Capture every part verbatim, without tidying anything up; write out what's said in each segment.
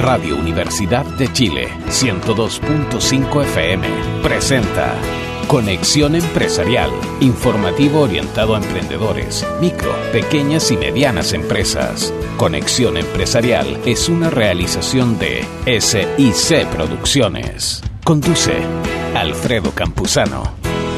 Radio Universidad de Chile, ciento dos punto cinco F M, presenta Conexión Empresarial, informativo orientado a emprendedores, micro, pequeñas y medianas empresas. Conexión Empresarial es una realización de S I C Producciones. Conduce Alfredo Campuzano.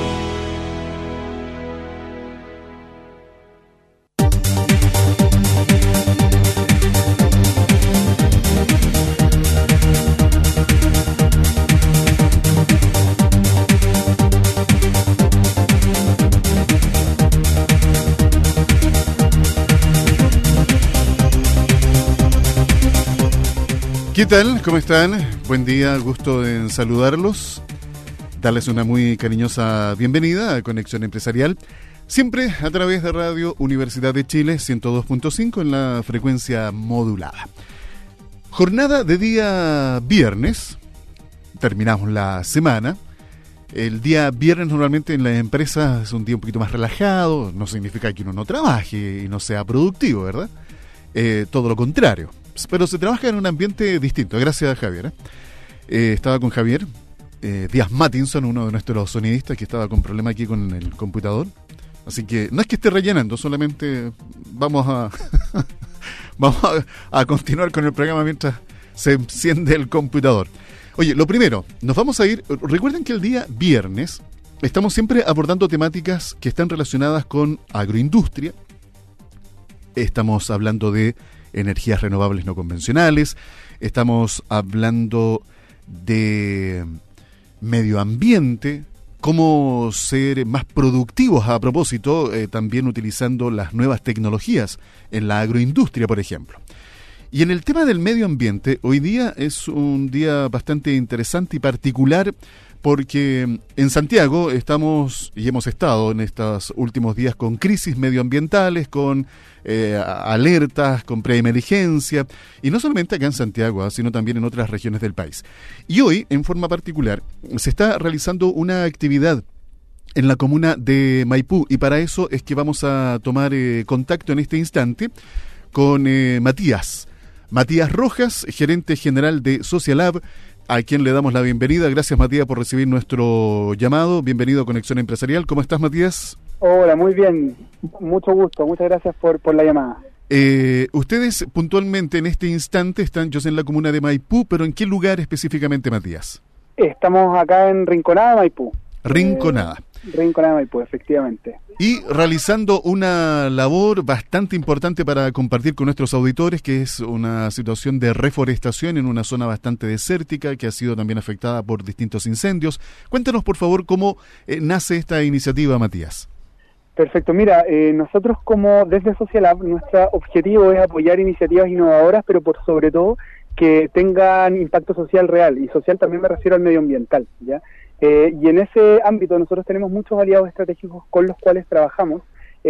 ¿Qué tal? ¿Cómo están? Buen día, gusto en saludarlos. Darles una muy cariñosa bienvenida a Conexión Empresarial, siempre a través de Radio Universidad de Chile ciento dos punto cinco en la frecuencia modulada. Jornada de día viernes, terminamos la semana. El día viernes normalmente en las empresas es un día un poquito más relajado, no significa que uno no trabaje y no sea productivo, ¿verdad? Eh, todo lo contrario. Pero se trabaja en un ambiente distinto, gracias a Javier. ¿eh? Eh, estaba con Javier eh, Díaz Mattinson, uno de nuestros sonidistas que estaba con problema aquí con el computador. Así que no es que esté rellenando, solamente vamos a vamos a, a continuar con el programa mientras se enciende el computador. Oye, lo primero, nos vamos a ir. Recuerden que el día viernes estamos siempre abordando temáticas que están relacionadas con agroindustria. Estamos hablando de energías renovables no convencionales, estamos hablando de medio ambiente, cómo ser más productivos a propósito, eh, también utilizando las nuevas tecnologías en la agroindustria, por ejemplo. Y en el tema del medio ambiente, hoy día es un día bastante interesante y particular porque en Santiago estamos y hemos estado en estos últimos días con crisis medioambientales, con eh, alertas, con preemergencia, y no solamente acá en Santiago, ¿eh? sino también en otras regiones del país. Y hoy, en forma particular, se está realizando una actividad en la comuna de Maipú, y para eso es que vamos a tomar eh, contacto en este instante con eh, Matías. Matías Rojas, gerente general de Socialab, a quien le damos la bienvenida. Gracias, Matías, por recibir nuestro llamado. Bienvenido a Conexión Empresarial. ¿Cómo estás, Matías? Hola, muy bien. Mucho gusto. Muchas gracias por, por la llamada. Eh, ustedes puntualmente en este instante están, yo sé, en la comuna de Maipú, pero ¿en qué lugar específicamente, Matías? Estamos acá en Rinconada, Maipú. Rinconada. Eh, Rinconada, Maipú, efectivamente. Y realizando una labor bastante importante para compartir con nuestros auditores, que es una situación de reforestación en una zona bastante desértica que ha sido también afectada por distintos incendios. Cuéntanos, por favor, cómo eh, nace esta iniciativa, Matías. Perfecto. Mira, eh, nosotros como desde Socialab, nuestro objetivo es apoyar iniciativas innovadoras, pero por sobre todo que tengan impacto social real. Y social también me refiero al medioambiental, ¿ya? Eh, y en ese ámbito nosotros tenemos muchos aliados estratégicos con los cuales trabajamos,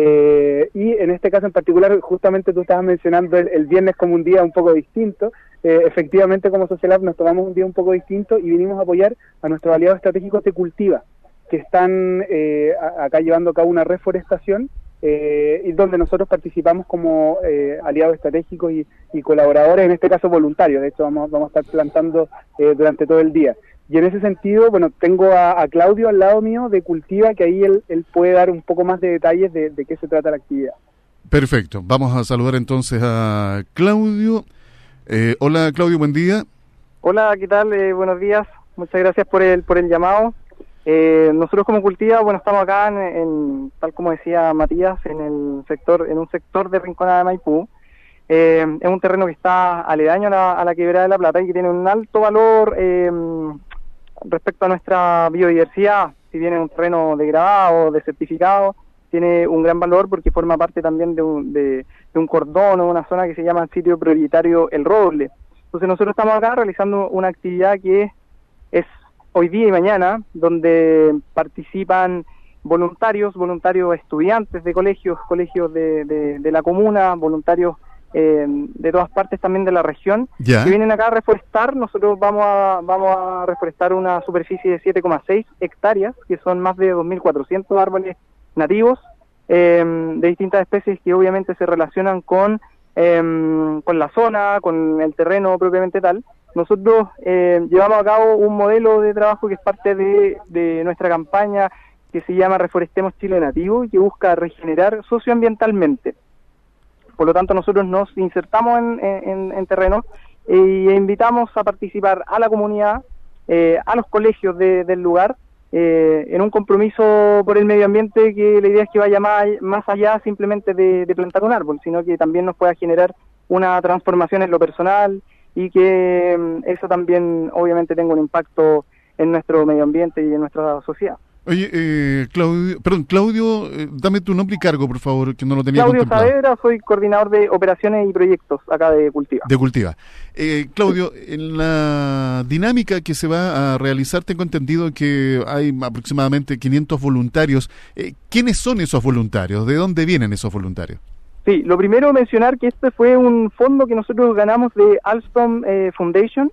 eh, y en este caso en particular, justamente tú estabas mencionando el, el viernes como un día un poco distinto. Eh, efectivamente, como Socialab nos tomamos un día un poco distinto y vinimos a apoyar a nuestros aliados estratégicos de Cultiva, que están eh, a, acá llevando a cabo una reforestación, eh, y donde nosotros participamos como eh, aliados estratégicos y, y colaboradores, en este caso voluntarios. De hecho, vamos, vamos a estar plantando eh, durante todo el día. Y en ese sentido, bueno, tengo a, a Claudio al lado mío de Cultiva, que ahí él, él puede dar un poco más de detalles de, de qué se trata la actividad. Perfecto. Vamos a saludar entonces a Claudio. Eh, hola, Claudio, buen día. Hola, ¿qué tal? Eh, buenos días. Muchas gracias por el por el llamado. Eh, nosotros como Cultiva, bueno, estamos acá en, en, tal como decía Matías, en el sector, en un sector de Rinconada de Maipú. Eh, es un terreno que está aledaño a la, a la Quebrada de la Plata y que tiene un alto valor eh, respecto a nuestra biodiversidad. Si bien es un terreno degradado, desertificado, tiene un gran valor porque forma parte también de un, de, de un cordón o una zona que se llama el sitio prioritario El Roble. Entonces nosotros estamos acá realizando una actividad que es hoy día y mañana, donde participan voluntarios, voluntarios estudiantes de colegios, colegios de, de, de la comuna, voluntarios eh, de todas partes también de la región, ya. que vienen acá a reforestar. Nosotros vamos a vamos a reforestar una superficie de siete coma seis hectáreas, que son más de dos mil cuatrocientos árboles nativos, eh, de distintas especies que obviamente se relacionan con eh, con la zona, con el terreno propiamente tal. Nosotros eh, llevamos a cabo un modelo de trabajo que es parte de, de nuestra campaña que se llama Reforestemos Chile Nativo y que busca regenerar socioambientalmente. Por lo tanto, nosotros nos insertamos en, en, en terrenos e invitamos a participar a la comunidad, eh, a los colegios de, del lugar, eh, en un compromiso por el medio ambiente que la idea es que vaya más, más allá simplemente de, de plantar un árbol, sino que también nos pueda generar una transformación en lo personal y que eh, eso también obviamente tenga un impacto en nuestro medio ambiente y en nuestra sociedad. Oye, eh, Claudio, perdón, Claudio, eh, dame tu nombre y cargo, por favor, que no lo tenía Claudio contemplado. Saavedra, soy coordinador de operaciones y proyectos acá de Cultiva. De Cultiva. Eh, Claudio, en la dinámica que se va a realizar, tengo entendido que hay aproximadamente quinientos voluntarios. Eh, ¿Quiénes son esos voluntarios? ¿De dónde vienen esos voluntarios? Sí, lo primero mencionar que este fue un fondo que nosotros ganamos de Alstom eh, Foundation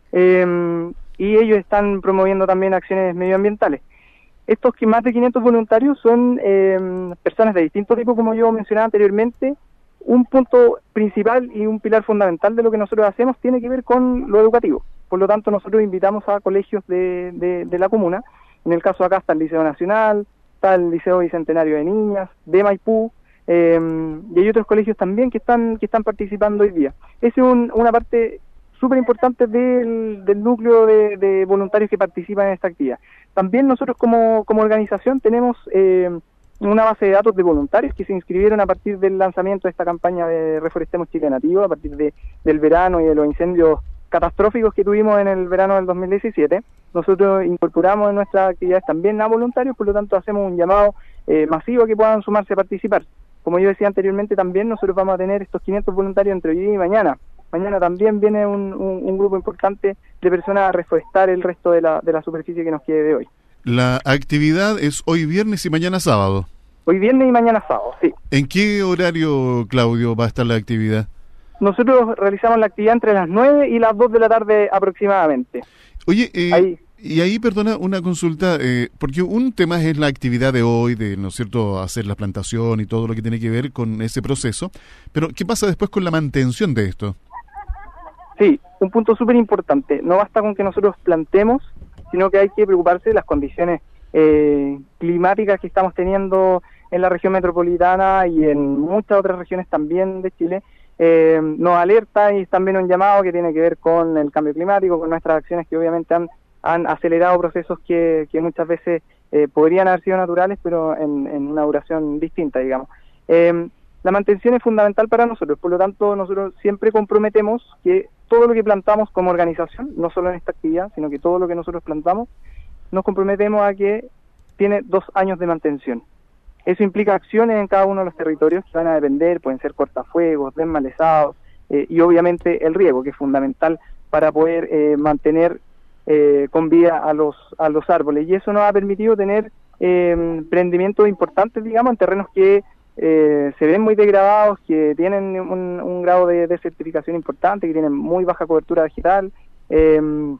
eh, y ellos están promoviendo también acciones medioambientales. Estos que más de quinientos voluntarios son eh, personas de distintos tipos, como yo mencionaba anteriormente. Un punto principal y un pilar fundamental de lo que nosotros hacemos tiene que ver con lo educativo. Por lo tanto, nosotros invitamos a colegios de, de, de la comuna. En el caso acá está el Liceo Nacional, está el Liceo Bicentenario de Niñas, de Maipú, eh, y hay otros colegios también que están que están participando hoy día. Esa es un, una parte súper importante del, del núcleo de, de voluntarios que participan en esta actividad. También nosotros como, como organización tenemos eh, una base de datos de voluntarios que se inscribieron a partir del lanzamiento de esta campaña de Reforestemos Chile Nativo, a partir de, del verano y de los incendios catastróficos que tuvimos en el verano del dos mil diecisiete. Nosotros incorporamos en nuestras actividades también a voluntarios, por lo tanto hacemos un llamado eh, masivo a que puedan sumarse a participar. Como yo decía anteriormente, también nosotros vamos a tener estos quinientos voluntarios entre hoy día y mañana. Mañana también viene un, un, un grupo importante de personas a reforestar el resto de la, de la superficie que nos quede de hoy. La actividad es hoy viernes y mañana sábado. Hoy viernes y mañana sábado, sí. ¿En qué horario, Claudio, va a estar la actividad? Nosotros realizamos la actividad entre las nueve y las dos de la tarde aproximadamente. Oye, eh, ahí. y ahí, perdona, una consulta, eh, porque un tema es la actividad de hoy, de, ¿no es cierto?, hacer la plantación y todo lo que tiene que ver con ese proceso, pero ¿qué pasa después con la mantención de esto? Sí, un punto súper importante. No basta con que nosotros plantemos, sino que hay que preocuparse de las condiciones eh, climáticas que estamos teniendo en la región metropolitana y en muchas otras regiones también de Chile. Eh, nos alerta y es también un llamado que tiene que ver con el cambio climático, con nuestras acciones que obviamente han, han acelerado procesos que, que muchas veces eh, podrían haber sido naturales, pero en, en una duración distinta, digamos. Eh, La mantención es fundamental para nosotros, por lo tanto nosotros siempre comprometemos que todo lo que plantamos como organización, no solo en esta actividad, sino que todo lo que nosotros plantamos, nos comprometemos a que tiene dos años de mantención. Eso implica acciones en cada uno de los territorios que van a depender, pueden ser cortafuegos, desmalezados, eh, y obviamente el riego, que es fundamental para poder eh, mantener eh, con vida a los, a los árboles. Y eso nos ha permitido tener eh, emprendimientos importantes, digamos, en terrenos que Eh, se ven muy degradados, que tienen un, un grado de desertificación importante, que tienen muy baja cobertura vegetal eh,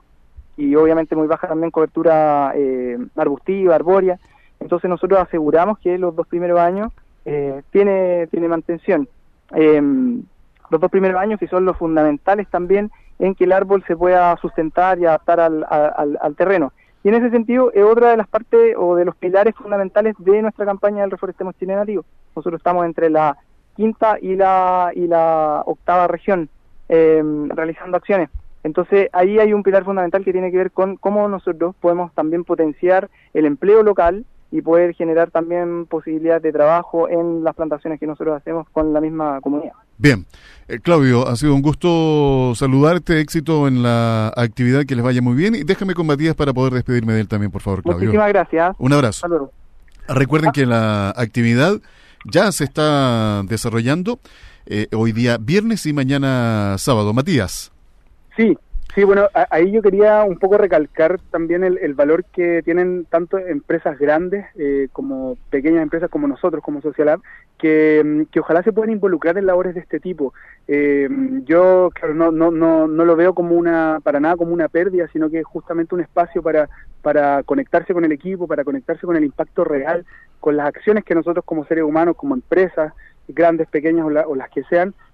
y obviamente muy baja también cobertura eh, arbustiva, arbórea. Entonces nosotros aseguramos que los dos primeros años eh, tiene, tiene mantención. Eh, los dos primeros años que son los fundamentales también en que el árbol se pueda sustentar y adaptar al, al, al terreno. Y en ese sentido es otra de las partes o de los pilares fundamentales de nuestra campaña del Reforestemos Chile Nativo. Nosotros estamos entre la quinta y la y la octava región eh, realizando acciones. Entonces ahí hay un pilar fundamental que tiene que ver con cómo nosotros podemos también potenciar el empleo local y poder generar también posibilidades de trabajo en las plantaciones que nosotros hacemos con la misma comunidad. Bien, eh, Claudio, ha sido un gusto saludarte, éxito en la actividad, que les vaya muy bien, y déjame con Matías para poder despedirme de él también, por favor, Claudio. Muchísimas gracias. Un abrazo. Hasta luego. Recuerden que la actividad ya se está desarrollando eh, hoy día viernes y mañana sábado. Matías. Sí. Sí, bueno, a, ahí yo quería un poco recalcar también el, el valor que tienen tanto empresas grandes eh, como pequeñas empresas como nosotros, como Socialab, que, que ojalá se puedan involucrar en labores de este tipo. Eh, yo, claro, no, no, no, no lo veo como una, para nada como una pérdida, sino que es justamente un espacio para, para conectarse con el equipo, para conectarse con el impacto real, con las acciones que nosotros como seres humanos, como empresas, grandes, pequeñas o, la, o las que sean,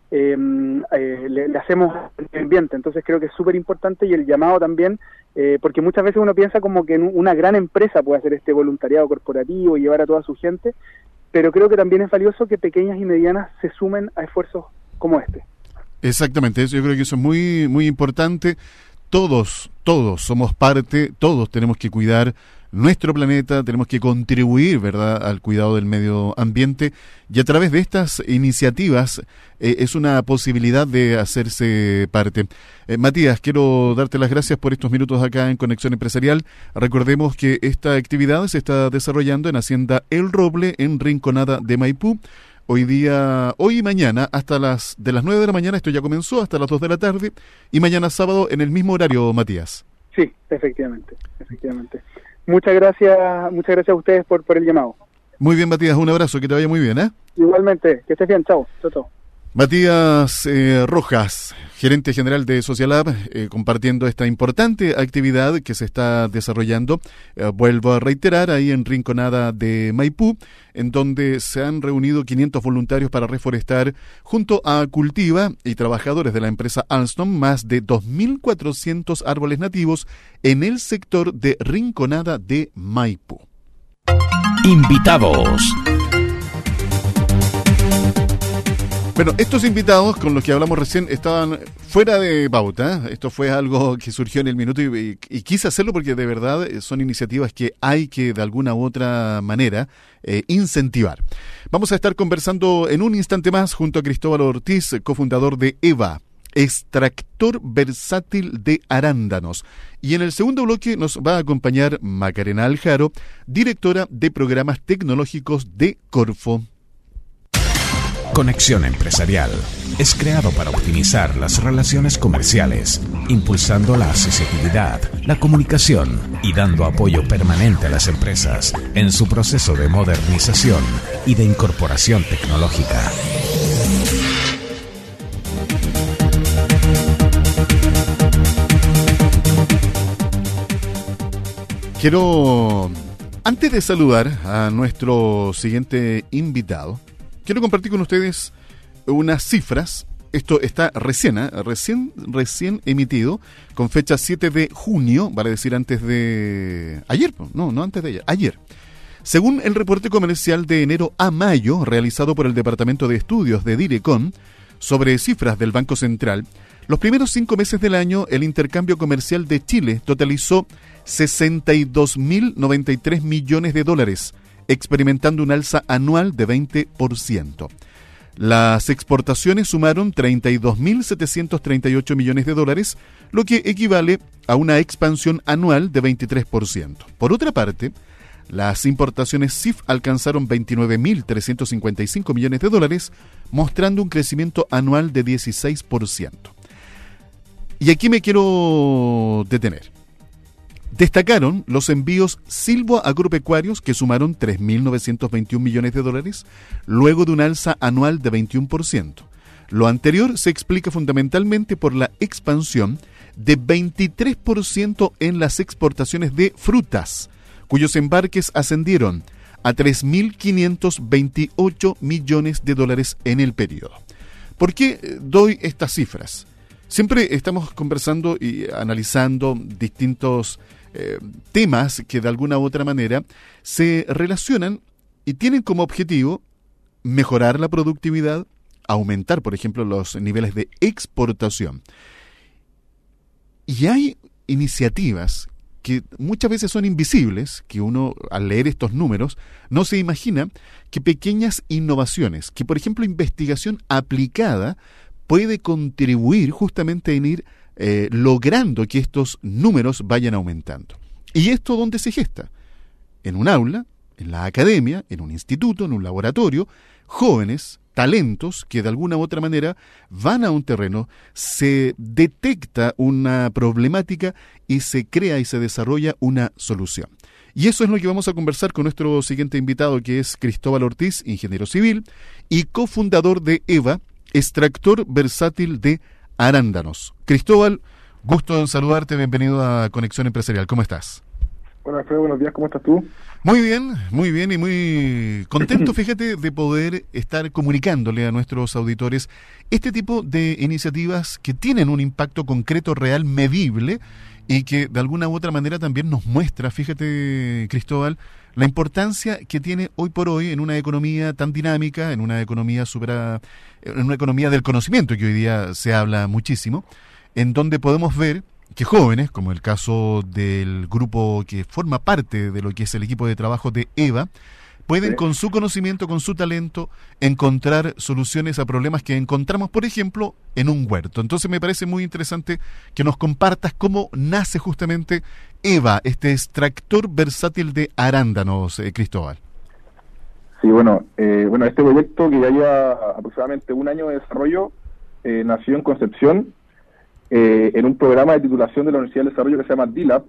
eh, eh, le, le hacemos al medio ambiente. Entonces creo que es súper importante, y el llamado también, eh, porque muchas veces uno piensa como que una gran empresa puede hacer este voluntariado corporativo y llevar a toda su gente, pero creo que también es valioso que pequeñas y medianas se sumen a esfuerzos como este. Exactamente, eso yo creo que eso es muy, muy importante. Todos, todos somos parte, todos tenemos que cuidar nuestro planeta, tenemos que contribuir, ¿verdad?, al cuidado del medio ambiente, y a través de estas iniciativas eh, es una posibilidad de hacerse parte. Eh, Matías, quiero darte las gracias por estos minutos acá en Conexión Empresarial. Recordemos que esta actividad se está desarrollando en Hacienda El Roble, en Rinconada de Maipú. Hoy día, hoy y mañana, hasta las de las nueve de la mañana, esto ya comenzó, hasta las dos de la tarde, y mañana sábado en el mismo horario, Matías. Sí, efectivamente, efectivamente. Muchas gracias, muchas gracias a ustedes por, por el llamado. Muy bien, Matías, un abrazo, que te vaya muy bien, ¿eh? Igualmente, que estés bien, chao, chao, chao. Matías eh, Rojas, gerente general de Socialab, eh, compartiendo esta importante actividad que se está desarrollando, eh, vuelvo a reiterar, ahí en Rinconada de Maipú, en donde se han reunido quinientos voluntarios para reforestar, junto a Cultiva y trabajadores de la empresa Alstom, más de dos mil cuatrocientos árboles nativos en el sector de Rinconada de Maipú. Invitados. Bueno, estos invitados con los que hablamos recién estaban fuera de pauta. Esto fue algo que surgió en el minuto y, y, y quise hacerlo porque de verdad son iniciativas que hay que de alguna u otra manera eh, incentivar. Vamos a estar conversando en un instante más junto a Cristóbal Ortiz, cofundador de EVA, extractor versátil de arándanos. Y en el segundo bloque nos va a acompañar Macarena Aljaro, directora de programas tecnológicos de Corfo. Conexión Empresarial es creado para optimizar las relaciones comerciales, impulsando la accesibilidad, la comunicación y dando apoyo permanente a las empresas en su proceso de modernización y de incorporación tecnológica. Quiero, antes de saludar a nuestro siguiente invitado, quiero compartir con ustedes unas cifras. Esto está recién, ¿eh? recién, recién emitido, con fecha siete de junio, vale decir antes de ayer, no, no antes de ayer, ayer. Según el reporte comercial de enero a mayo, realizado por el Departamento de Estudios de Direcon, sobre cifras del Banco Central, los primeros cinco meses del año, el intercambio comercial de Chile totalizó sesenta y dos mil noventa y tres millones de dólares, experimentando un alza anual de veinte por ciento. Las exportaciones sumaron treinta y dos mil setecientos treinta y ocho millones de dólares, lo que equivale a una expansión anual de veintitrés por ciento. Por otra parte, las importaciones C I F alcanzaron veintinueve mil trescientos cincuenta y cinco millones de dólares, mostrando un crecimiento anual de dieciséis por ciento. Y aquí me quiero detener. Destacaron los envíos silvoagropecuarios, que sumaron tres mil novecientos veintiún millones de dólares, luego de un alza anual de veintiuno por ciento. Lo anterior se explica fundamentalmente por la expansión de veintitrés por ciento en las exportaciones de frutas, cuyos embarques ascendieron a tres mil quinientos veintiocho millones de dólares en el periodo. ¿Por qué doy estas cifras? Siempre estamos conversando y analizando distintos eh, temas que de alguna u otra manera se relacionan y tienen como objetivo mejorar la productividad, aumentar, por ejemplo, los niveles de exportación. Y hay iniciativas que muchas veces son invisibles, que uno al leer estos números no se imagina que pequeñas innovaciones, que por ejemplo investigación aplicada, puede contribuir justamente en ir eh, logrando que estos números vayan aumentando. ¿Y esto dónde se gesta? En un aula, en la academia, en un instituto, en un laboratorio, jóvenes, talentos que de alguna u otra manera van a un terreno, se detecta una problemática y se crea y se desarrolla una solución. Y eso es lo que vamos a conversar con nuestro siguiente invitado, que es Cristóbal Ortiz, ingeniero civil y cofundador de EVA, extractor versátil de arándanos. Cristóbal, gusto en saludarte, bienvenido a Conexión Empresarial, ¿cómo estás? Hola, Alfredo, buenos días, ¿cómo estás tú? Muy bien, muy bien y muy contento, fíjate, de poder estar comunicándole a nuestros auditores este tipo de iniciativas que tienen un impacto concreto, real, medible y que de alguna u otra manera también nos muestra, fíjate, Cristóbal, la importancia que tiene hoy por hoy en una economía tan dinámica, en una economía supera, en una economía del conocimiento que hoy día se habla muchísimo, en donde podemos ver que jóvenes, como el caso del grupo que forma parte de lo que es el equipo de trabajo de EVA, pueden Sí. con su conocimiento, con su talento, encontrar soluciones a problemas que encontramos, por ejemplo, en un huerto. Entonces me parece muy interesante que nos compartas cómo nace justamente EVA, este extractor versátil de arándanos, eh, Cristóbal. Sí, bueno, eh, bueno, este proyecto que ya lleva aproximadamente un año de desarrollo, eh, nació en Concepción, eh, en un programa de titulación de la Universidad del Desarrollo que se llama D L A B,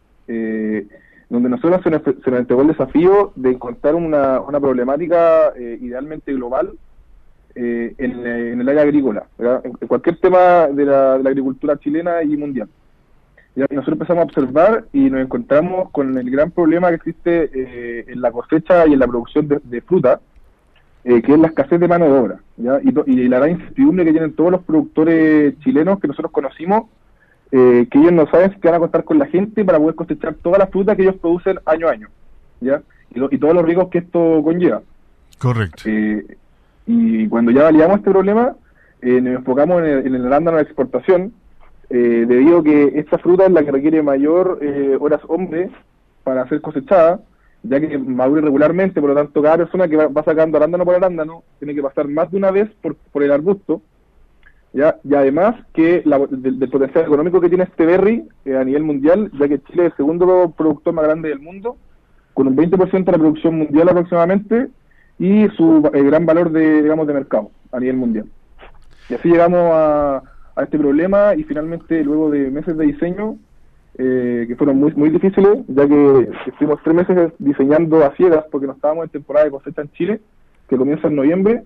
eh, donde nosotros se nos, se nos entregó el desafío de encontrar una, una problemática eh, idealmente global eh, en, en el área agrícola, ¿verdad? En, en cualquier tema de la, de la agricultura chilena y mundial. Ya, y nosotros empezamos a observar y nos encontramos con el gran problema que existe eh, en la cosecha y en la producción de, de fruta, eh, que es la escasez de mano de obra, ¿ya? Y, to, y la gran incertidumbre que tienen todos los productores chilenos que nosotros conocimos, eh, que ellos no saben si van a contar con la gente para poder cosechar toda la fruta que ellos producen año a año, ¿ya? Y, lo, y todos los riesgos que esto conlleva. Correcto. Eh, y cuando ya validamos este problema, eh, nos enfocamos en el, en el arándano de exportación, eh, debido a que esta fruta es la que requiere mayor eh, horas hombre para ser cosechada, ya que madura irregularmente, por lo tanto cada persona que va, va sacando arándano por arándano tiene que pasar más de una vez por, por el arbusto, ¿ya? Y además que la, del, del potencial económico que tiene este berry eh, a nivel mundial, ya que Chile es el segundo productor más grande del mundo, con un veinte por ciento de la producción mundial aproximadamente, y su eh, gran valor de, digamos, de mercado a nivel mundial. Y así llegamos a, a este problema y finalmente luego de meses de diseño, eh, que fueron muy muy difíciles, ya que estuvimos tres meses diseñando a ciegas porque no estábamos en temporada de cosecha en Chile, que comienza en noviembre,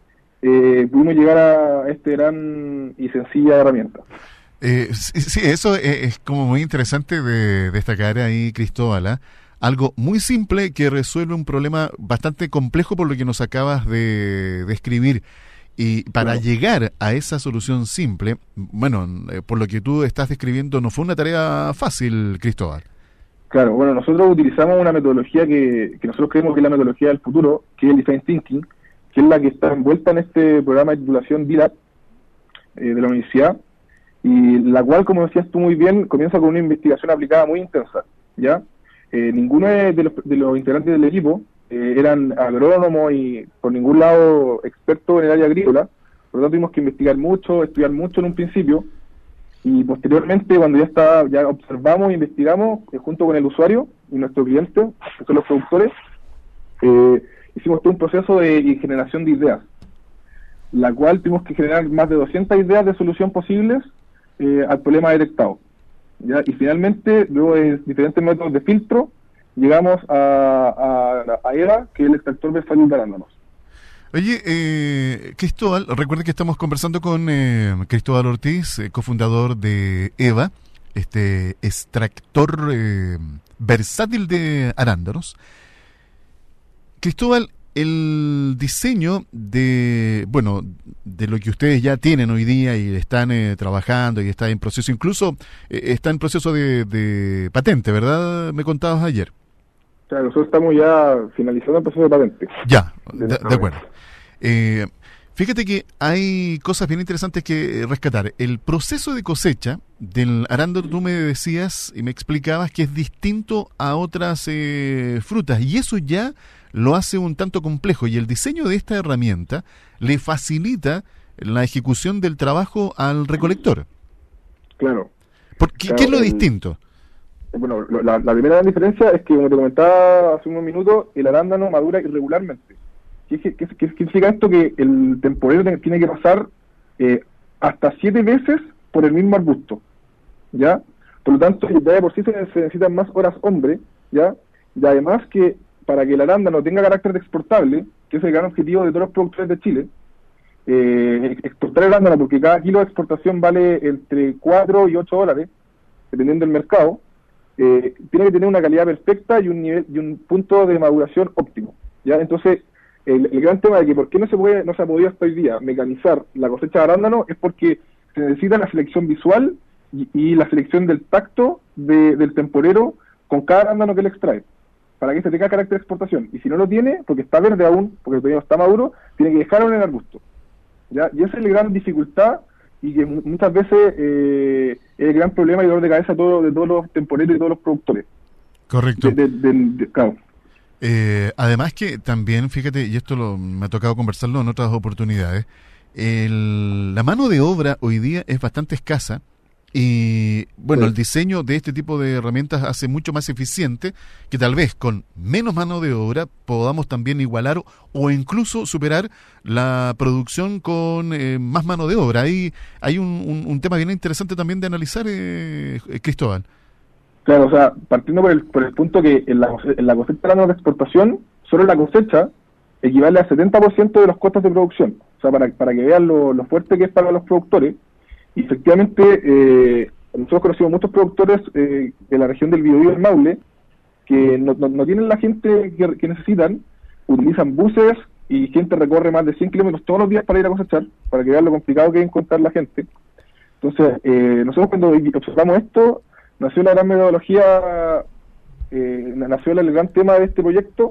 eh, pudimos llegar a este gran y sencilla herramienta. Eh, sí, sí, eso es, es como muy interesante de destacar ahí, Cristóbal, ¿eh? Algo muy simple que resuelve un problema bastante complejo por lo que nos acabas de describir. Y para Claro. llegar a esa solución simple, bueno, eh, por lo que tú estás describiendo, no fue una tarea fácil, Cristóbal. Claro, bueno, nosotros utilizamos una metodología que, que nosotros creemos que es la metodología del futuro, que es el Design Thinking, que es la que está envuelta en este programa de titulación D L A B eh, de la universidad, y la cual, como decías tú muy bien, comienza con una investigación aplicada muy intensa, ¿ya? Eh, ninguno de los, de los integrantes del equipo eh, eran agrónomos y por ningún lado expertos en el área agrícola, por lo tanto tuvimos que investigar mucho, estudiar mucho en un principio, y posteriormente cuando ya está, ya observamos e investigamos eh, junto con el usuario y nuestro cliente, que son los productores, eh, hicimos todo un proceso de generación de ideas, la cual tuvimos que generar más de doscientas ideas de solución posibles eh, al problema detectado, ¿ya? Y finalmente, luego de diferentes métodos de filtro, llegamos a, a, a EVA, que es el extractor versátil de arándanos. Oye, eh, Cristóbal, recuerda que estamos conversando con eh, Cristóbal Ortiz, eh, cofundador de EVA, este extractor eh, versátil de arándanos. Cristóbal, el diseño de, bueno, de lo que ustedes ya tienen hoy día y están eh, trabajando y está en proceso, incluso eh, está en proceso de, de patente, ¿verdad? Me contabas ayer. O sea, nosotros estamos ya finalizando el proceso de patente. Ya, de, de acuerdo. Eh, fíjate que hay cosas bien interesantes que rescatar. El proceso de cosecha del arándano, tú me decías y me explicabas que es distinto a otras eh, frutas, y eso ya lo hace un tanto complejo, y el diseño de esta herramienta le facilita la ejecución del trabajo al recolector. Claro. ¿Por qué, Claro, ¿Qué es lo el- distinto? Bueno, lo- la, la primera gran diferencia es que, como te comentaba hace unos minutos, el arándano madura irregularmente. ¿Qué, qué, qué- qué significa esto? Que el temporero te- tiene que pasar eh, hasta siete veces por el mismo arbusto, ¿ya? Por lo tanto, ya de por sí se, se necesitan más horas hombre, ¿ya? Y además que para que el arándano tenga carácter de exportable, que es el gran objetivo de todos los productores de Chile, eh, exportar el arándano, porque cada kilo de exportación vale entre cuatro y ocho dólares, dependiendo del mercado. eh, tiene que tener una calidad perfecta y un nivel y un punto de maduración óptimo, ¿ya? Entonces, el, el gran tema de que por qué no se puede no se ha podido hasta hoy día mecanizar la cosecha de arándano es porque se necesita la selección visual y, y la selección del tacto de, del temporero con cada arándano que le extrae, para que se tenga carácter de exportación. Y si no lo tiene, porque está verde aún, porque todavía no está maduro, tiene que dejarlo en el arbusto, ¿ya? Y esa es la gran dificultad y que muchas veces eh, es el gran problema y dolor de cabeza de, todo, de todos los temporeros y todos los productores. Correcto. De, de, de, de, claro. Eh, además que también, fíjate, y esto lo, me ha tocado conversarlo en otras oportunidades, el, la mano de obra hoy día es bastante escasa y, bueno, sí. El diseño de este tipo de herramientas hace mucho más eficiente que tal vez con menos mano de obra podamos también igualar o, o incluso superar la producción con eh, más mano de obra. Ahí hay un, un, un tema bien interesante también de analizar, eh, Cristóbal. Claro, o sea, partiendo por el, por el punto que en la, en la cosecha de exportación, solo la cosecha equivale al setenta por ciento de los costos de producción. O sea, para, para que vean lo, lo fuerte que es para los productores. Y efectivamente, eh, nosotros conocemos muchos productores eh, de la región del Biobío del Maule que no, no, no tienen la gente que, que necesitan, utilizan buses y gente recorre más de cien kilómetros todos los días para ir a cosechar, para que vean lo complicado que es encontrar la gente. Entonces, eh, nosotros cuando observamos esto, nació la gran metodología, eh, nació el gran tema de este proyecto,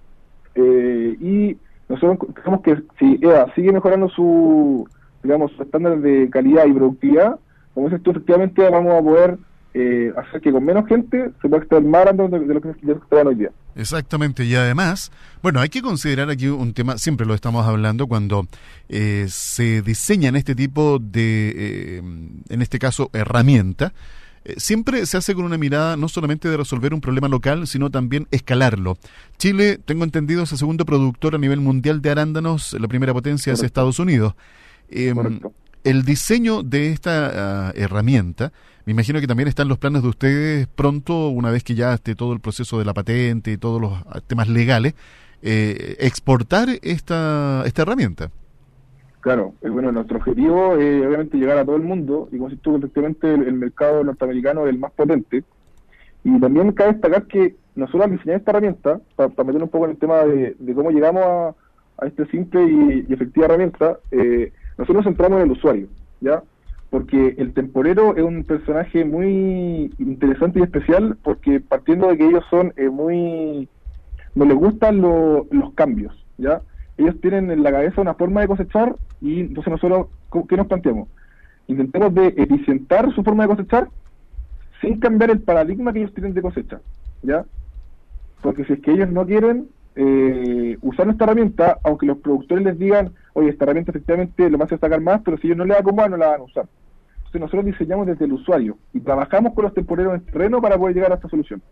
eh, y nosotros creemos que si E A sigue mejorando su, digamos, su estándar de calidad y productividad, como dices tú, efectivamente vamos a poder eh, hacer que con menos gente se pueda extraer más de, de lo que se extrae hoy día. Exactamente, y además, bueno, hay que considerar aquí un tema, siempre lo estamos hablando, cuando eh, se diseñan este tipo de, eh, en este caso, herramienta, eh, siempre se hace con una mirada no solamente de resolver un problema local, sino también escalarlo. Chile, tengo entendido, es el segundo productor a nivel mundial de arándanos, la primera potencia es Estados Unidos. Eh, el diseño de esta uh, herramienta, me imagino que también están los planes de ustedes pronto, una vez que ya esté todo el proceso de la patente y todos los temas legales, eh, exportar esta esta herramienta. Claro, eh, bueno, nuestro objetivo es obviamente llegar a todo el mundo, y como si tú, efectivamente el, el mercado norteamericano es el más potente, y también cabe destacar que nosotros al diseñar esta herramienta, para pa meter un poco en el tema de, de cómo llegamos a, a esta simple y, y efectiva herramienta, eh, nosotros nos centramos en el usuario, ¿ya? Porque el temporero es un personaje muy interesante y especial, porque partiendo de que ellos son eh, muy... no les gustan lo, los cambios, ¿ya? Ellos tienen en la cabeza una forma de cosechar, y entonces nosotros, ¿qué nos planteamos? Intentemos de eficientar su forma de cosechar sin cambiar el paradigma que ellos tienen de cosecha, ¿ya? Porque si es que ellos no quieren eh, usar nuestra herramienta, aunque los productores les digan, oye, esta herramienta efectivamente lo vas a sacar más, pero si ellos no le acomodan, no la van a usar. Entonces nosotros diseñamos desde el usuario y trabajamos con los temporeros en terreno para poder llegar a esta solución.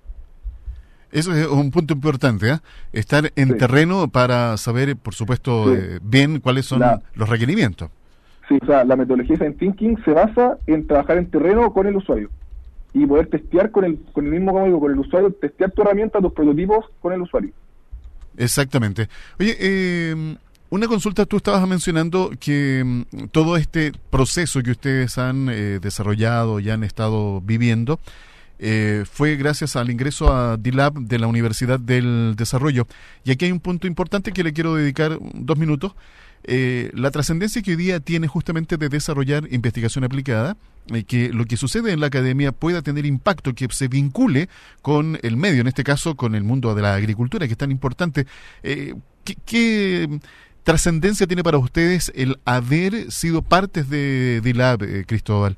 Eso es un punto importante, ¿eh? Estar en sí. terreno para saber, por supuesto, sí. eh, bien cuáles son la, los requerimientos. Sí, o sea, la metodología de Design Thinking se basa en trabajar en terreno con el usuario y poder testear con el con el mismo, como digo, con el usuario, testear tu herramienta, tus prototipos con el usuario. Exactamente. Oye, eh, una consulta, tú estabas mencionando que mm, todo este proceso que ustedes han eh, desarrollado y han estado viviendo eh, fue gracias al ingreso a D Lab de la Universidad del Desarrollo. Y aquí hay un punto importante que le quiero dedicar dos minutos. Eh, la trascendencia que hoy día tiene justamente de desarrollar investigación aplicada, y eh, que lo que sucede en la academia pueda tener impacto, que se vincule con el medio, en este caso con el mundo de la agricultura, que es tan importante. Eh, ¿qué, qué trascendencia tiene para ustedes el haber sido partes de D Lab, eh, Cristóbal?